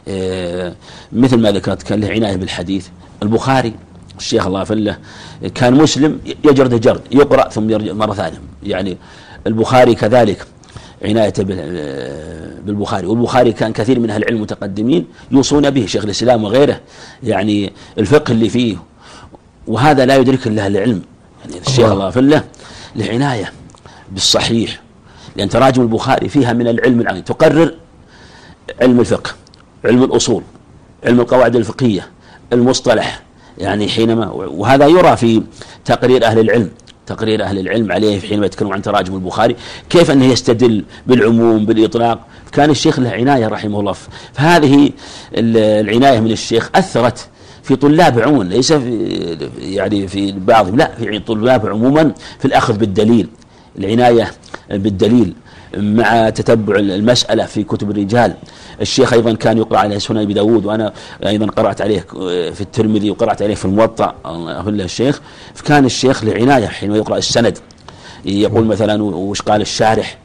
مثل ما ذكرت كان له عناية بالحديث. البخاري الشيخ الله يغفر له كان مسلم يجرد جرد يقرأ ثم يرجع مرة ثانية. يعني البخاري كذلك عناية بالبخاري، والبخاري كان كثير من أهل العلم المتقدمين يوصون به، شيخ الإسلام وغيره، يعني الفقه اللي فيه، وهذا لا يدرك إلا أهل العلم. يعني الشيخ الله يغفر له لعناية بالصحيح، لأن تراجم البخاري فيها من العلم العظيم، تقرر علم الفقه، علم الأصول، علم القواعد الفقهية، المصطلح، يعني حينما وهذا يرى في تقرير أهل العلم، تقرير أهل العلم عليه حينما يتكلمون عن تراجم البخاري كيف أنه يستدل بالعموم بالإطلاق. كان الشيخ له عناية رحمه الله، فهذه العناية من الشيخ أثرت في طلاب عموما، ليس في يعني في بعضهم، لا في طلاب عموما في الأخذ بالدليل، العناية بالدليل مع تتبع المسألة في كتب الرجال. الشيخ أيضا كان يقرأ عليه سنن أبي داود، وأنا أيضا قرأت عليه في الترمذي وقرأت عليه في الموطأ أقول له الشيخ. فكان الشيخ لعناية حينما يقرأ السند يقول مثلا وش قال الشارح،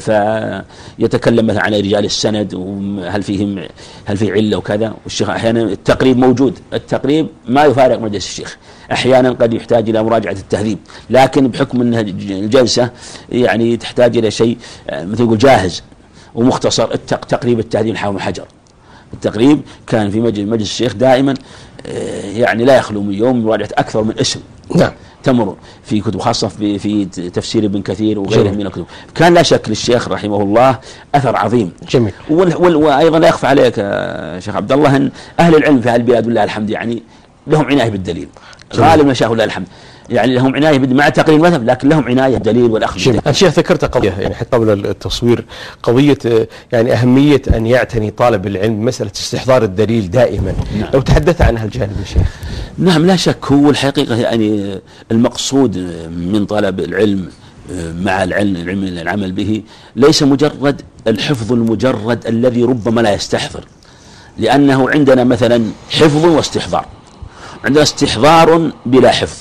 فيتكلم مثلا على رجال السند وهل فيهم هل في علة وكذا. والشيخ أحيانا التقريب موجود، التقريب ما يفارق مجلس الشيخ، أحيانا قد يحتاج إلى مراجعة التهذيب، لكن بحكم أن الجلسة يعني تحتاج إلى شيء مثل يقول جاهز ومختصر. تقريب التهذيب الحافظ بن حجر، التقريب كان في مجلس الشيخ دائما يعني لا يخلو من يوم مراجعة أكثر من اسم. نعم. تمر في كتب خاصة في, في تفسير ابن كثير وغيره من الكتب. كان لا شك للشيخ رحمه الله أثر عظيم. جميل. وأيضا لا يخفى عليك شيخ عبد الله أن أهل العلم في هالبلاد والله الحمد يعني لهم عناية بالدليل، غالب مشاهد الله الحمد يعني لهم عناية مع تقرير المذهب، لكن لهم عناية بالدليل والأخذ بالدليل. الشيخ ذكرت قضية يعني حتى قبل التصوير، قضية يعني أهمية أن يعتني طالب العلم مسألة استحضار الدليل دائما. نعم. لو تحدث عن هالجانب يا شيخ. نعم لا شك، هو الحقيقة يعني المقصود من طلب العلم مع العلم العلم العمل به ليس مجرد الحفظ المجرد الذي ربما لا يستحضر، لأنه عندنا مثلا حفظ واستحضار، عندنا استحضار بلا حفظ،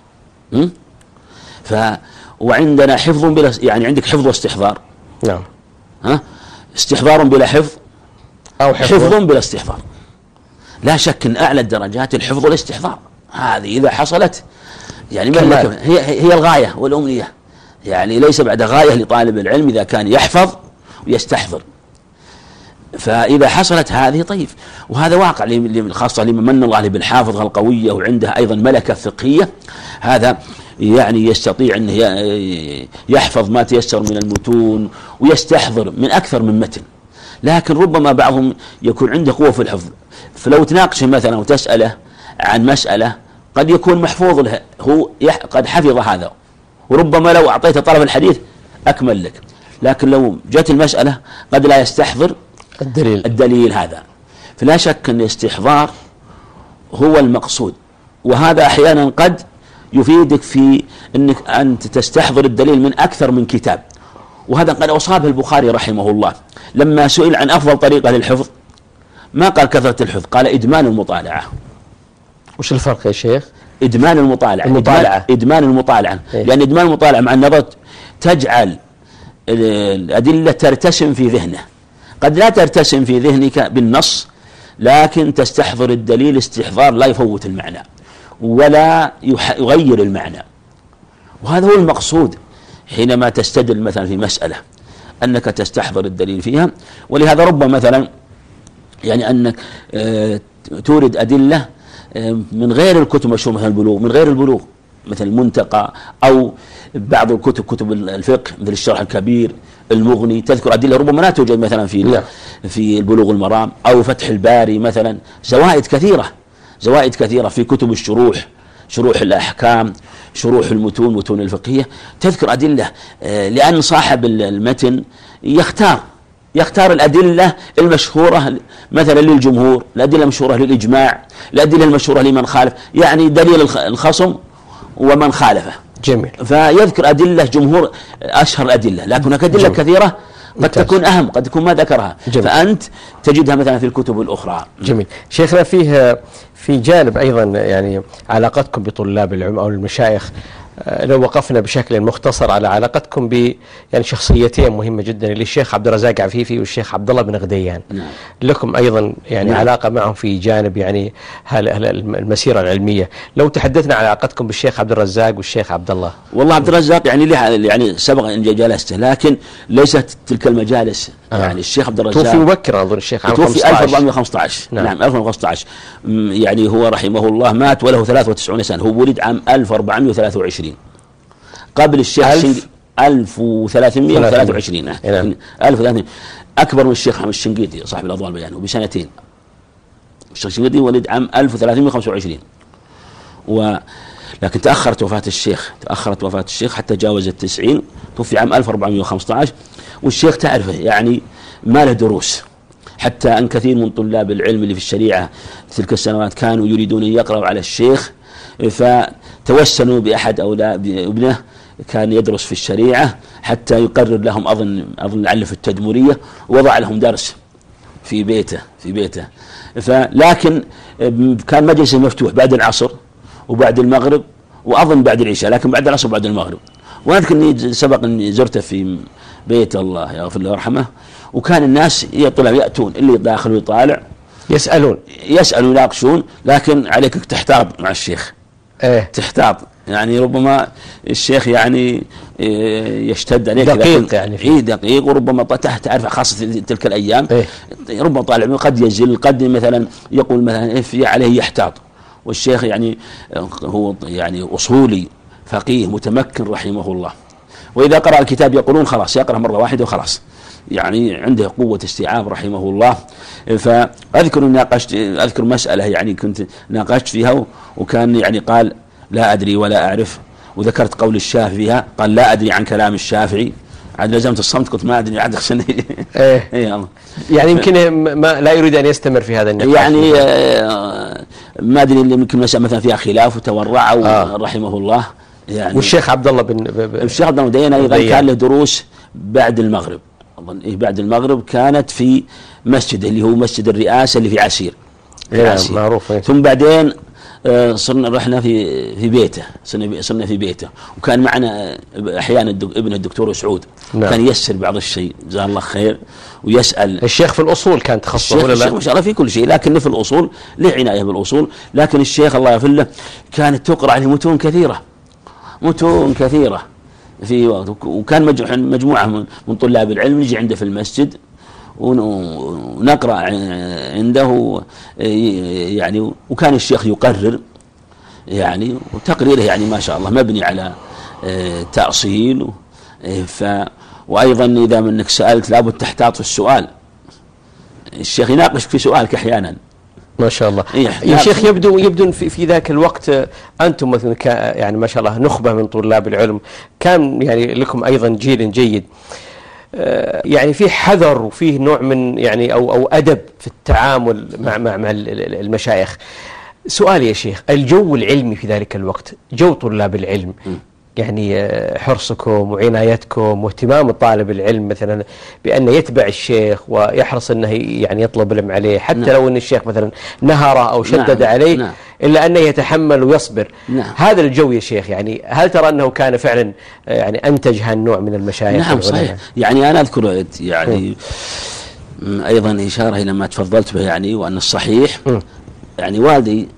ف وعندنا حفظ بلا يعني عندك حفظ واستحضار. نعم. ها استحضار بلا حفظ أو حفظ, حفظ بلا استحضار. لا شك أن أعلى الدرجات الحفظ والاستحضار، هذه إذا حصلت يعني هي هي الغاية والأمنية، يعني ليس بعد غاية لطالب العلم إذا كان يحفظ ويستحضر. فإذا حصلت هذه طيب، وهذا واقع خاصة لمن من الله عليه بالحافظة القوية وعنده أيضا ملكة فقهية، هذا يعني يستطيع أن يحفظ ما تيسر من المتون ويستحضر من أكثر من متن. لكن ربما بعضهم يكون عنده قوة في الحفظ، فلو تناقشه مثلا وتسأله عن مسألة قد يكون محفوظ له، هو قد حفظ هذا، وربما لو أعطيته طلب الحديث أكمل لك، لكن لو جت المسألة قد لا يستحضر الدليل الدليل هذا. فلا شك أن الاستحضار هو المقصود، وهذا أحيانا قد يفيدك في أنك أنت تستحضر الدليل من أكثر من كتاب. وهذا قد أصابه البخاري رحمه الله لما سئل عن أفضل طريقة للحفظ ما قال كثرة الحفظ، قال إدمان المطالعة. وش الفرق يا شيخ؟ إدمان المطالعة، المطالعة. إدمان المطالعة، إيه؟ لأن إدمان المطالعة مع النظر تجعل الأدلة ترتسم في ذهنه، قد لا ترتسم في ذهنك بالنص، لكن تستحضر الدليل استحضار لا يفوت المعنى ولا يغير المعنى. وهذا هو المقصود حينما تستدل مثلا في مسألة، أنك تستحضر الدليل فيها. ولهذا ربما مثلا يعني أنك تورد أدلة من غير الكتب مشهور مثل البلوغ، من غير البلوغ مثل المنتقى أو بعض الكتب كتب الفقه مثل الشرح الكبير، المغني، تذكر أدلة ربما لا توجد مثلا في في البلوغ المرام أو فتح الباري مثلا. زوائد كثيرة زوائد كثيرة في كتب الشروح، شروح الأحكام، شروح المتون، متون الفقهية، تذكر أدلة، لأن صاحب المتن يختار يختار الأدلة المشهورة مثلا للجمهور، الأدلة المشهورة للإجماع، الأدلة المشهورة لمن خالف، يعني دليل الخصم ومن خالفه. جميل. فيذكر أدلة جمهور أشهر الأدلة، لكن هناك أدلة جميل. كثيرة قد ممتاز. تكون أهم، قد تكون ما ذكرها، جميل. فأنت تجدها مثلا في الكتب الأخرى. جميل. شيخنا فيه في جانب أيضا يعني علاقتكم بطلاب العلم أو المشايخ، لو وقفنا بشكل مختصر على علاقتكم ب يعني شخصيتين مهمة جدا، اللي الشيخ عبد الرزاق عفيفي والشيخ عبد الله بن غديان. نعم. لكم أيضا يعني نعم. علاقة معهم في جانب يعني المسيرة العلمية. لو تحدثنا عن علاقتكم بالشيخ عبد الرزاق والشيخ عبد الله. والله عبد الرزاق يعني له يعني سبق أن جلسته، لكن ليست تلك المجالس. آه. يعني الشيخ عبد الرزاق توفي مبكرا أظن الشيخ عام توفي ألف وأربعمائة وخمسة عشر. نعم, نعم ألف وأربعمائة وخمسة عشر. يعني هو رحمه الله مات وله ثلاثة وتسعين سنة، هو ولد عام ألف وأربعمائة وثلاثة وعشرين قبل الشيخ ألف ألف وثلاثمائة وثلاثة وعشرين. نعم. ألف وثلاثمائة أكبر من الشيخ محمد الشنقيطي صاحب الأضواء البيان وبسنتين. الشيخ الشنقيطي ولد عام ألف وثلاثمائة وخمسة وعشرين، و لكن تأخرت وفاة الشيخ تأخرت وفاة الشيخ حتى جاوز التسعين، توفي عام ألف وأربعمائة وخمسة عشر. والشيخ تعرفه يعني ما له دروس، حتى أن كثير من طلاب العلم اللي في الشريعة تلك السنوات كانوا يريدون أن يقرأوا على الشيخ، فتوسنوا بأحد أولاد ابنه كان يدرس في الشريعة حتى يقرر لهم، أظن أظن لعله في التدمرية، ووضع لهم درس في بيته في بيته فلكن كان مجلس مفتوح بعد العصر وبعد المغرب وأظن بعد العشاء، لكن بعد العصر وبعد المغرب. وأذكر أني سبق أني زرته في بيت الله يغفر له ويرحمه، وكان الناس يطلع يأتون، اللي داخل ويطالع يسألون يسألون يناقشون، لكن عليك تحتاط مع الشيخ. إيه؟ تحتاط يعني ربما الشيخ يعني يشتد عليك دقيق يعني فيه دقيق، وربما تعرف خاصة تلك الأيام. إيه؟ ربما طالع قد يزل، قد مثلا يقول مثلا في عليه يحتاط. والشيخ يعني هو يعني أصولي فقيه متمكن رحمه الله، وإذا قرأ الكتاب يقولون خلاص يقرأ مرة واحدة وخلاص، يعني عنده قوة استيعاب رحمه الله. فأذكر ناقشت أذكر مسألة يعني كنت ناقشت فيها، وكان يعني قال لا أدري ولا أعرف، وذكرت قول الشافعي فيها، قال لا أدري عن كلام الشافعي، عاد لزمت الصمت، كنت ما أدري عاد خشني. إيه إيه يعني يمكن ما لا يريد أن يستمر في هذا النقاش، يعني آه ما أدري اللي يمكن مسألة مثلا فيها خلاف وتورع آه. رحمه الله. يعني والشيخ عبد الله بن ب... الشيخ عبد الله بن غديان أيضا كان له دروس بعد المغرب، أظن إيه بعد المغرب كانت في مسجد اللي هو مسجد الرئاسة اللي في عسير. إيه معروف. إيه. ثم بعدين آه صرنا رحنا في في بيته صرنا صرنا في بيته، وكان معنا أحيانا ابن الدكتور سعود. نعم. كان ييسر بعض الشيء جزاه الله خير، ويسأل. الشيخ في الأصول كان تخصصه ولا لا؟ الشيخ ما شاء الله في كل شيء، لكن في الأصول له عناية بالأصول. لكن الشيخ الله يغفر له كانت تقرأ عليه متون كثيرة متون كثيرة في وقت، وكان مجموعة من طلاب العلم نجي عنده في المسجد ونقرأ عنده يعني، وكان الشيخ يقرر يعني، وتقريره يعني ما شاء الله مبني على تأصيل. ف وأيضا إذا منك سألت لابد تحتاط في السؤال، الشيخ يناقشك في سؤالك أحيانا ما شاء الله. يا شيخ يبدو يبدو في, في ذاك الوقت أنتم مثلا يعني ما شاء الله نخبة من طلاب العلم، كان يعني لكم أيضا جيل جيد، يعني في حذر وفيه نوع من يعني أو أو أدب في التعامل مع مع مع المشايخ. سؤال يا شيخ، الجو العلمي في ذلك الوقت، جو طلاب العلم يعني حرصكم وعنايتكم واهتمام الطالب العلم مثلا بأن يتبع الشيخ ويحرص أنه يعني يطلب العلم عليه حتى نعم. لو أن الشيخ مثلا نهره أو شدد نعم. عليه نعم. إلا أنه يتحمل ويصبر نعم. هذا الجو يا شيخ، يعني هل ترى أنه كان فعلا يعني أنتج هالنوع من المشايخ؟ نعم صحيح. يعني أنا أذكر يعني م. أيضا إشارة إلى ما تفضلت به، يعني وأن الصحيح م. يعني والدي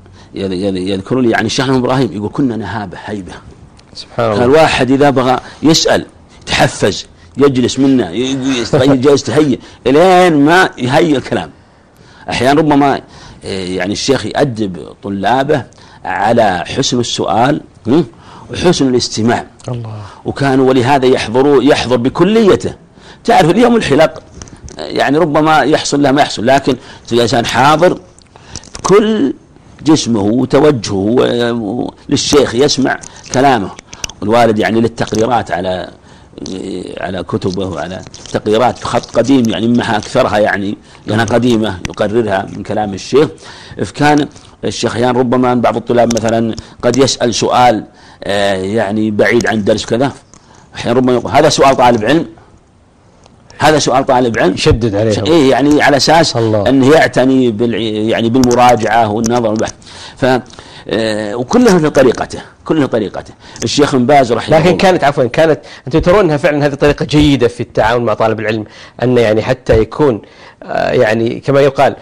يذكر لي يعني الشيخ إبراهيم يقول كنا نهابة هيبة سبحان الله. كان الواحد إذا بغى يسأل تحفز يجلس منا يستغير جالس تهيئ الين ما يهيئ الكلام. أحيانا ربما يعني الشيخ يؤدب طلابه على حسن السؤال وحسن الاستماع الله. وكانوا ولهذا يحضروا يحضر بكليته. تعرف اليوم الحلق يعني ربما يحصل له ما يحصل، لكن الإنسان حاضر كل جسمه وتوجهه للشيخ يسمع كلامه. والوالد يعني للتقريرات على على كتبه وعلى تقريرات بخط قديم يعني مما أكثرها يعني لأنها قديمة يقررها من كلام الشيخ. فكان الشيخ يعني ربما بعض الطلاب مثلا قد يسأل سؤال يعني بعيد عن درس كذا، أحيانا ربما يقول هذا سؤال طالب علم، هذا سؤال طالب علم، يشدد عليه إيه يعني على أساس الله. أنه يعتني بال يعني بالمراجعة والنظر والبحث. ف وكلها بطريقته كلها طريقته. الشيخ بن باز رحمه الله، لكن كانت عفوا كانت أنتم ترون أنها فعلا هذه طريقة جيدة في التعاون مع طالب العلم، أن يعني حتى يكون يعني كما يقال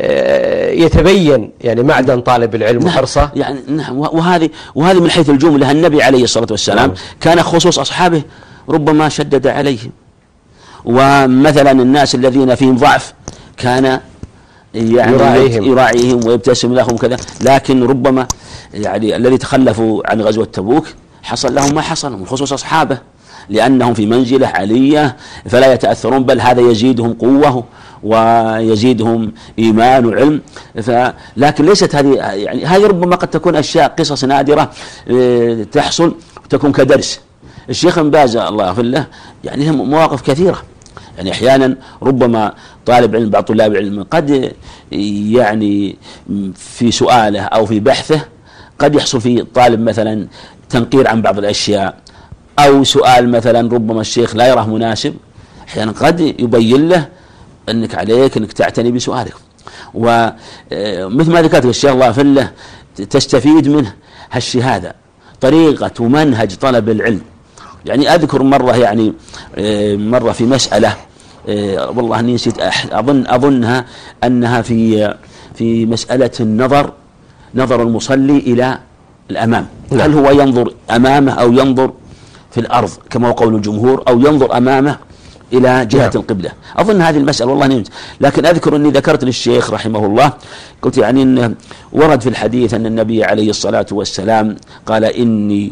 يتبين يعني معدن طالب العلم وحرصه يعني نعم. وهذه وهذه من حيث الجملة النبي عليه الصلاة والسلام نعم. كان خصوص أصحابه ربما شدد عليهم، ومثلا الناس الذين فيهم ضعف كان يعني يراعيهم, يراعيهم ويبتسم لهم كذا. لكن ربما يعني الذي تخلفوا عن غزوة تبوك حصل لهم ما حصل من خصوص أصحابه، لأنهم في منزلة علية فلا يتأثرون، بل هذا يزيدهم قوة ويزيدهم إيمان وعلم. لكن ليست هذه يعني هذه ربما قد تكون أشياء قصص نادرة تحصل وتكون كدرس. الشيخ بن باز الله يغفر له يعني له مواقف كثيرة. يعني أحيانا ربما طالب علم بعض طلاب العلم قد يعني في سؤاله أو في بحثه قد يحصل في طالب مثلا تنقير عن بعض الأشياء، أو سؤال مثلا ربما الشيخ لا يراه مناسب، أحيانا قد يبين له أنك عليك أنك تعتني بسؤالك. ومثل ما ذكرت الشيخ الله يغفر له تستفيد منه هالشهادة طريقة ومنهج طلب العلم. يعني أذكر مرة يعني مرة في مسألة والله أني نسيت أظن أظنها أنها في في مسألة النظر نظر المصلي إلى الأمام، هل هو ينظر أمامه أو ينظر في الأرض كما هو قول الجمهور، أو ينظر أمامه إلى جهة القبلة. أظن هذه المسألة والله نمت، لكن أذكر أني ذكرت للشيخ رحمه الله قلت يعني إن ورد في الحديث أن النبي عليه الصلاة والسلام قال إني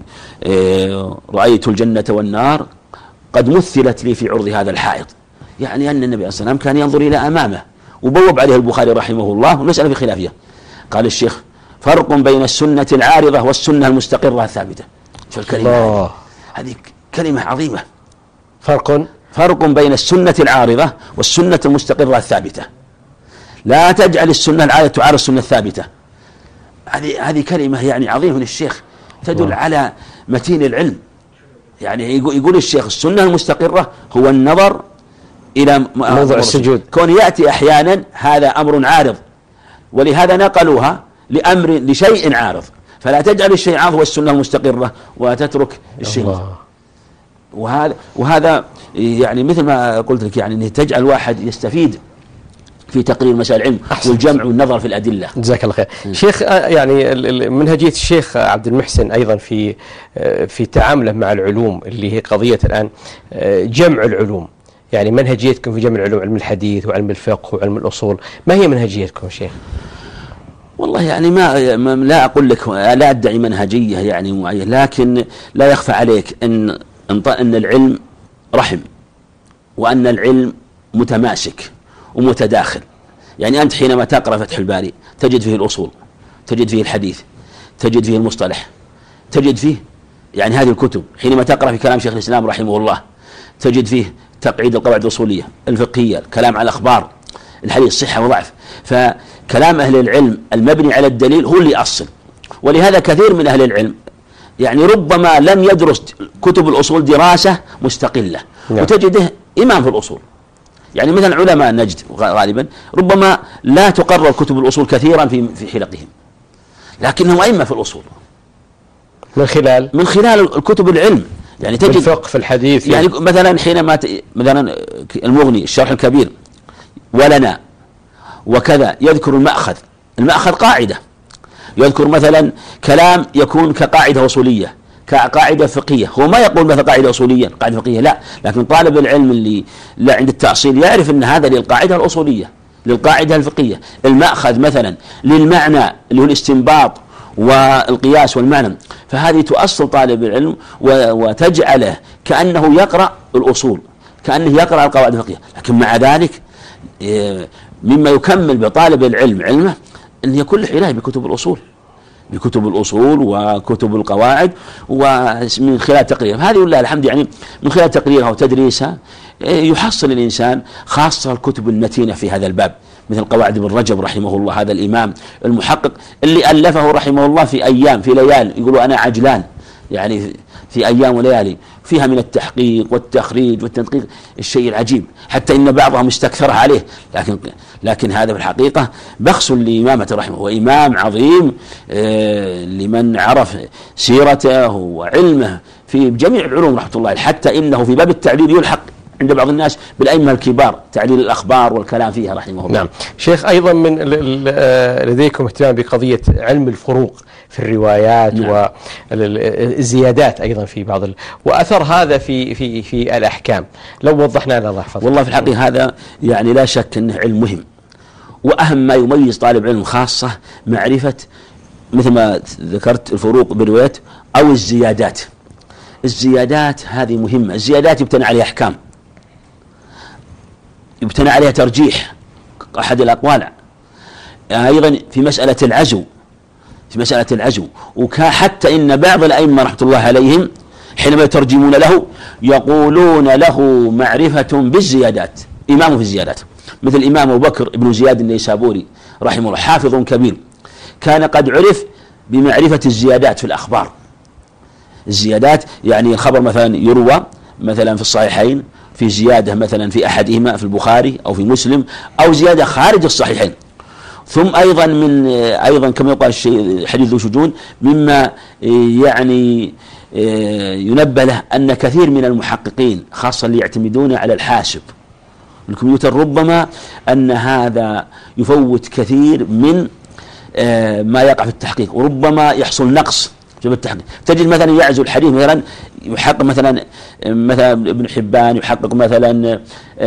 رأيت الجنة والنار قد مثلت لي في عرض هذا الحائط، يعني أن النبي عليه الصلاة والسلام كان ينظر إلى أمامه. وبوب عليه البخاري رحمه الله ونسأل في خلافية. قال الشيخ فرق بين السنة العارضة والسنة المستقرة الثابتة. شو الكلمة هذه؟ كلمة عظيمة. فرق فرق بين السنة العارضة والسنة المستقرة الثابتة. لا تجعل السنة العارضة تعارض السنة الثابتة. هذه هذه كلمة يعني عظيمة من الشيخ تدل على متين العلم. يعني يقول الشيخ السنة المستقرة هو النظر إلى موضع السجود، كون يأتي أحيانا هذا أمر عارض، ولهذا نقلوها لأمر لشيء عارض، فلا تجعل الشيء عارض والسنة المستقرة وتترك الشيء. وهذا وهذا يعني مثل ما قلت لك يعني تجعل الواحد يستفيد في تقرير مسائل العلم والجمع والنظر في الأدلة. جزاك الله خير. شيخ يعني منهجية الشيخ عبد المحسن أيضا في في تعامله مع العلوم اللي هي قضية الآن جمع العلوم، يعني منهجيتكم في جمع العلوم، علم الحديث وعلم الفقه وعلم الأصول، ما هي منهجيتكم شيخ؟ والله يعني ما, ما لا أقول لك لا أدعي منهجية يعني معينة، لكن لا يخفى عليك أن أن العلم رحم، وأن العلم متماسك ومتداخل. يعني أنت حينما تقرأ فتح الباري تجد فيه الأصول، تجد فيه الحديث، تجد فيه المصطلح، تجد فيه يعني هذه الكتب. حينما تقرأ في كلام شيخ الإسلام رحمه الله تجد فيه تقعيد القواعد الأصولية، الفقهية، الكلام على الأخبار، الحديث صحة وضعف. فكلام أهل العلم المبني على الدليل هو اللي أصل. ولهذا كثير من أهل العلم يعني ربما لم يدرس كتب الأصول دراسة مستقلة نعم. وتجده إمام في الأصول. يعني مثلا علماء نجد غالبا ربما لا تقرر كتب الأصول كثيرا في في حلقهم، لكنهم أئمة في الأصول من خلال من خلال الكتب العلم. يعني تجد الفقه في الحديث، يعني مثلا حينما مثلا المغني الشرح الكبير ولنا وكذا يذكر المأخذ، المأخذ قاعدة، يذكر مثلا كلام يكون كقاعدة أصولية كقاعدة فقهية. هو ما يقول مثلا قاعدة أصولية قاعدة فقهية، لا، لكن طالب العلم اللي لا عند التأصيل يعرف أن هذا للقاعدة الأصولية للقاعدة الفقهية. المأخذ مثلا للمعنى اللي هو الاستنباط والقياس والمعنى، فهذه تؤصل طالب العلم وتجعله كأنه يقرأ الأصول، كأنه يقرأ القواعد الفقهية. لكن مع ذلك مما يكمل بطالب العلم علمه أن يكون له عناية بكتب الأصول بكتب الأصول وكتب القواعد، ومن خلال تقرير هذه والله الحمد يعني من خلال تقريرها وتدريسها يحصل الإنسان خاصة الكتب المتينة في هذا الباب، مثل قواعد ابن رجب رحمه الله، هذا الإمام المحقق اللي ألفه رحمه الله في أيام في ليال، يقولوا أنا عجلان يعني في أيام وليالي، فيها من التحقيق والتخريج والتدقيق الشيء العجيب، حتى إن بعضهم استكثر عليه، لكن لكن هذا في الحقيقة بخس لإمامة رحمه، وإمام عظيم آه لمن عرف سيرته وعلمه في جميع العلوم رحمة الله، حتى إنه في باب التعليل يلحق عند بعض الناس بالأئمة الكبار، تعليل الأخبار والكلام فيها رحمه الله. نعم شيخ، أيضا من لديكم اهتمام بقضية علم الفروق في الروايات نعم. والزيادات أيضا في بعض ال... وأثر هذا في في في الأحكام، لو وضحنا لنا الله يحفظك. والله في الحقيقة هذا يعني لا شك أنه علم مهم، وأهم ما يميز طالب علم خاصة معرفة مثل ما ذكرت الفروق بالروايات أو الزيادات. الزيادات هذه مهمة، الزيادات يبتنى عليها أحكام، يبتنى عليها ترجيح أحد الأقوال، أيضا في مسألة العزو في مسألة العزو وحتى إن بعض الأئمة رحمة الله عليهم حينما يترجمون له يقولون له معرفة بالزيادات، إمام في الزيادات، مثل الإمام أبو بكر بن زياد النيسابوري رحمه الله، حافظ كبير، كان قد عرف بمعرفة الزيادات في الأخبار. الزيادات يعني الخبر مثلا يروى مثلا في الصحيحين في زيادة مثلا في أحدهما في البخاري أو في مسلم، أو زيادة خارج الصحيحين. ثم أيضا من أيضا كما يقال حديث ذو شجون مما يعني ينبه له أن كثير من المحققين خاصة اللي يعتمدون على الحاسب الكمبيوتر ربما أن هذا يفوت كثير من ما يقع في التحقيق، وربما يحصل نقص في التحقيق. تجد مثلا يعزو الحديث مثلا يحقق مثلا مثلا ابن حبان يحقق مثلا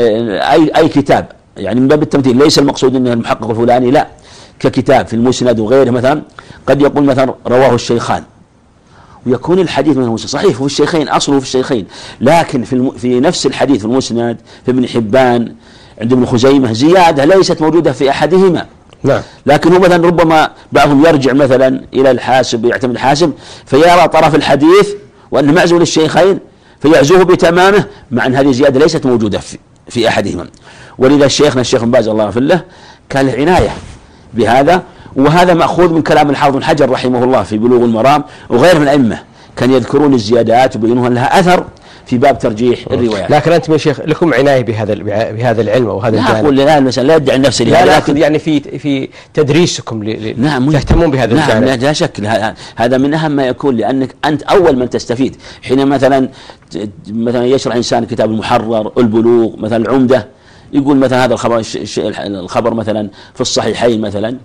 أي أي كتاب، يعني من باب التمثيل، ليس المقصود أنه المحقق الفلاني، لا، ككتاب في المسند وغيره مثلا قد يقول مثلا رواه الشيخان، ويكون الحديث منه صحيح في الشيخين، أصله في الشيخين، لكن في, الم... في نفس الحديث في المسند في ابن حبان عند ابن خزيمة زيادة ليست موجودة في أحدهما. نعم. لكن هو مثلا ربما بعضهم يرجع مثلا إلى الحاسب يعتمد الحاسب فيرى طرف الحديث وأنه معزول الشيخين فيعزوه بتمامه، مع أن هذه زيادة ليست موجودة في, في أحدهما. ولذا شيخنا الشيخ بن باز الله يغفر له كان له عناية بهذا، وهذا مأخوذ من كلام الحافظ بن حجر رحمه الله في بلوغ المرام وغير من الأئمة، كان يذكرون الزيادات ويبينون لها أثر في باب ترجيح الروايات. لكن أنتم يا شيخ لكم عناية بهذا بهذا العلم أو هذا الجانب؟ لا أقول لا مثلا لا يدعي نفسه لا، لا لكن يعني في في تدريسكم ل... نعم تهتمون بهذا نعم الجانب. نعم لا شك، هذا من أهم ما يكون، لأنك أنت أول من تستفيد حين مثلا مثلا يشرح إنسان كتاب المحرر البلوغ مثلا العمدة، يقول مثلا هذا الخبر الخبر مثلا في الصحيحين مثلا،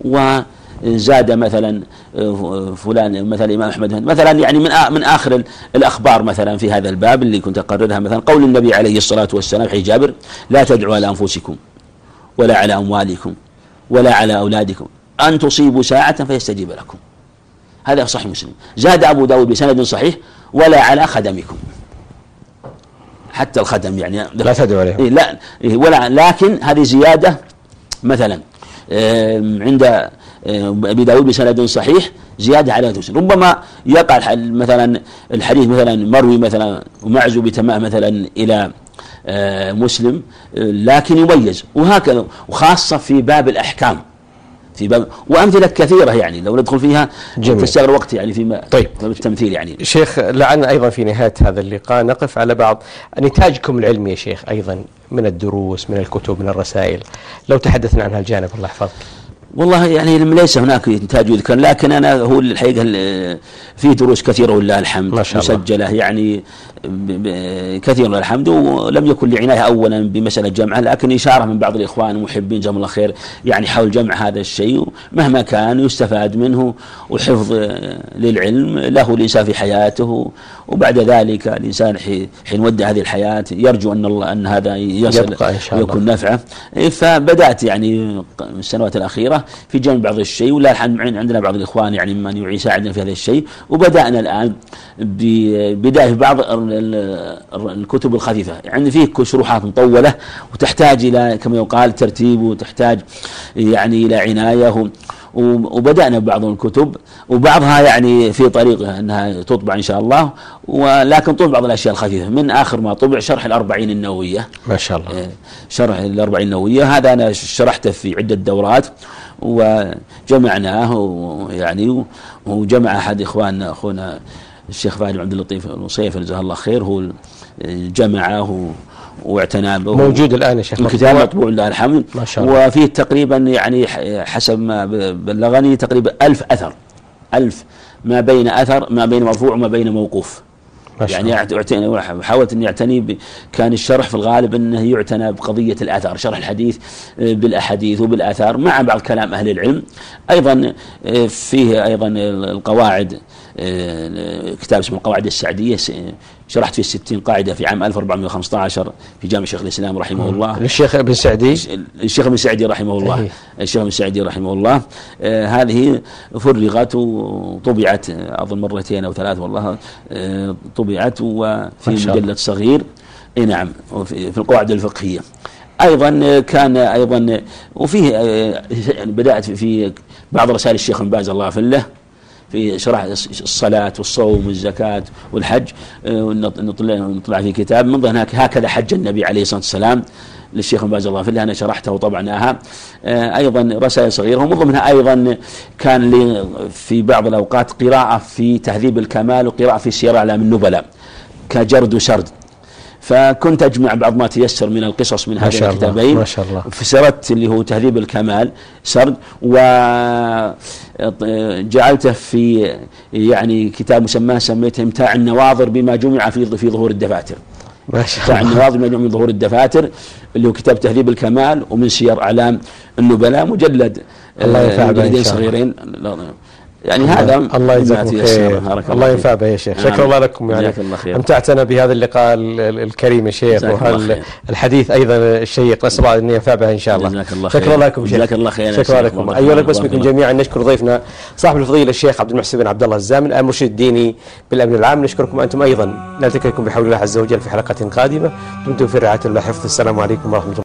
وزاد مثلا فلان مثلا الإمام أحمد مثلا، يعني من من آخر الأخبار مثلا في هذا الباب اللي كنت أقررها مثلا قول النبي عليه الصلاة والسلام في جابر: لا تدعوا على أنفسكم ولا على أموالكم ولا على أولادكم أن تصيبوا ساعة فيستجيب لكم. هذا صحيح مسلم. زاد أبو داود بسند صحيح: ولا على خدمكم، حتى الخدم يعني لا تدعوا عليهم. إيه لا إيه ولا، لكن هذه زيادة مثلا عند أبي داود بسند صحيح زيادة على مسلم. ربما يقع مثلا الحديث مثلا مروي مثلا ومعزو بتمام مثلا إلى مسلم، لكن يميز، وهكذا. وخاصة في باب الأحكام في باب وأمثلة كثيرة يعني لو ندخل فيها تستغرق وقت يعني فيما طيب التمثيل يعني. شيخ لعلنا أيضا في نهاية هذا اللقاء نقف على بعض نتاجكم العلمي يا شيخ أيضا من الدروس من الكتب من الرسائل، لو تحدثنا عن هالجانب الله يحفظك. والله يعني ليس هناك إنتاج يذكر، لكن أنا هو الحقيقة في دروس كثيرة ولله الحمد مسجلة يعني كثير لله الحمد، ولم يكن لي عناية أولا بمسألة جمعها، لكن إشارة من بعض الإخوان المحبين جزاهم الله خير يعني حول جمع هذا الشيء مهما كان يستفاد منه، وحفظ للعلم له الإنسان في حياته، وبعد ذلك الإنسان حين ودع هذه الحياة يرجو أن الله أن هذا يصل ويكون نفعه. فبدأت يعني السنوات الأخيرة في جمع بعض الشيء، ولا الحمد عندنا بعض الإخوان يعني من يساعدنا في هذا الشيء، وبدأنا الآن ببداية بعض الكتب الخفيفة يعني فيه شروحات مطولة وتحتاج إلى كما يقال ترتيب، وتحتاج يعني إلى عناية، وبدأنا ببعض الكتب وبعضها يعني في طريقة أنها تطبع إن شاء الله، ولكن طبع بعض الأشياء الخفيفة. من آخر ما طبع شرح الأربعين النووية ما شاء الله، شرح الأربعين النووية هذا أنا شرحته في عدة دورات وجمعناه يعني، وجمع أحد إخواننا أخونا الشيخ فهد عبد اللطيف الوصيف جزاه الله خير هو جمعه واعتنى به، موجود الآن يا شيخ الكتاب مطبوع لله الحمد ما شاء الله، وفيه تقريبا يعني حسب ما بلغني تقريبا ألف أثر، ألف ما بين أثر ما بين مرفوع وما بين موقوف يعني. حاولت أن يعتني كان الشرح في الغالب أنه يعتنى بقضية الأثر، شرح الحديث بالأحاديث وبالأثار مع بعض كلام أهل العلم. أيضا فيه أيضا القواعد، كتاب اسمه القواعد السعدية شرحت فيه ستين قاعدة في عام ألف وأربعمائة وخمسة عشر في جامع شيخ الإسلام رحمه الله، للشيخ ابن سعدي الشيخ ابن سعدي رحمه الله أيه. الشيخ ابن سعدي رحمه الله آه هذه فرغت وطبعت أظن مرتين أو ثلاث والله آه طبعت وفي مجلد صغير اي نعم في القواعد الفقهية. أيضا كان أيضا وفيه آه بدأت في بعض رسائل الشيخ بن باز الله يغفر له في شرح الصلاة والصوم والزكاة والحج، نطلع نطلع في كتاب من ضمن هكذا حج النبي عليه الصلاة والسلام للشيخ بن باز الله يغفر له، أنا شرحته وطبعناها. أيضا رسائل صغيرة، ومن ضمنها أيضا كان لي في بعض الأوقات قراءة في تهذيب الكمال وقراءة في سير أعلام النبلاء كجرد وسرد، فكنت أجمع بعض ما تيسر من القصص من هذين الكتابين ما شاء الله، فسردت اللي هو تهذيب الكمال سرد، وجعلته في يعني كتاب مسماه سميته امتاع النواظر بما جمع في في ظهور الدفاتر ما شاء الله، امتاع النواظر بما جمع من ظهور الدفاتر اللي هو كتاب تهذيب الكمال ومن سير أعلام النبلاء، مجلد الله ينفع به صغيرين يعني هذا الله يجزاكم خير، الله ينفع به يا شيخ. شكرا الله لكم يعني امتعتنا بهذا اللقاء الكريم يا شيخ، والحديث ايضا الشيق، نسال الله ان ينفع به ان شاء الله. شكرا لكم شيخ، جزاك الله خير. شكرا لكم ايها الاخوه، باسمكم جميعا نشكر ضيفنا صاحب الفضيله الشيخ عبد المحسن بن عبد الله الزامل المرشد الديني بالامن العام. نشكركم انتم ايضا، نلتقيكم بحول الله عز وجل في حلقه قادمه، دمتم في رعايه الله حفظ. السلام عليكم ورحمه الله.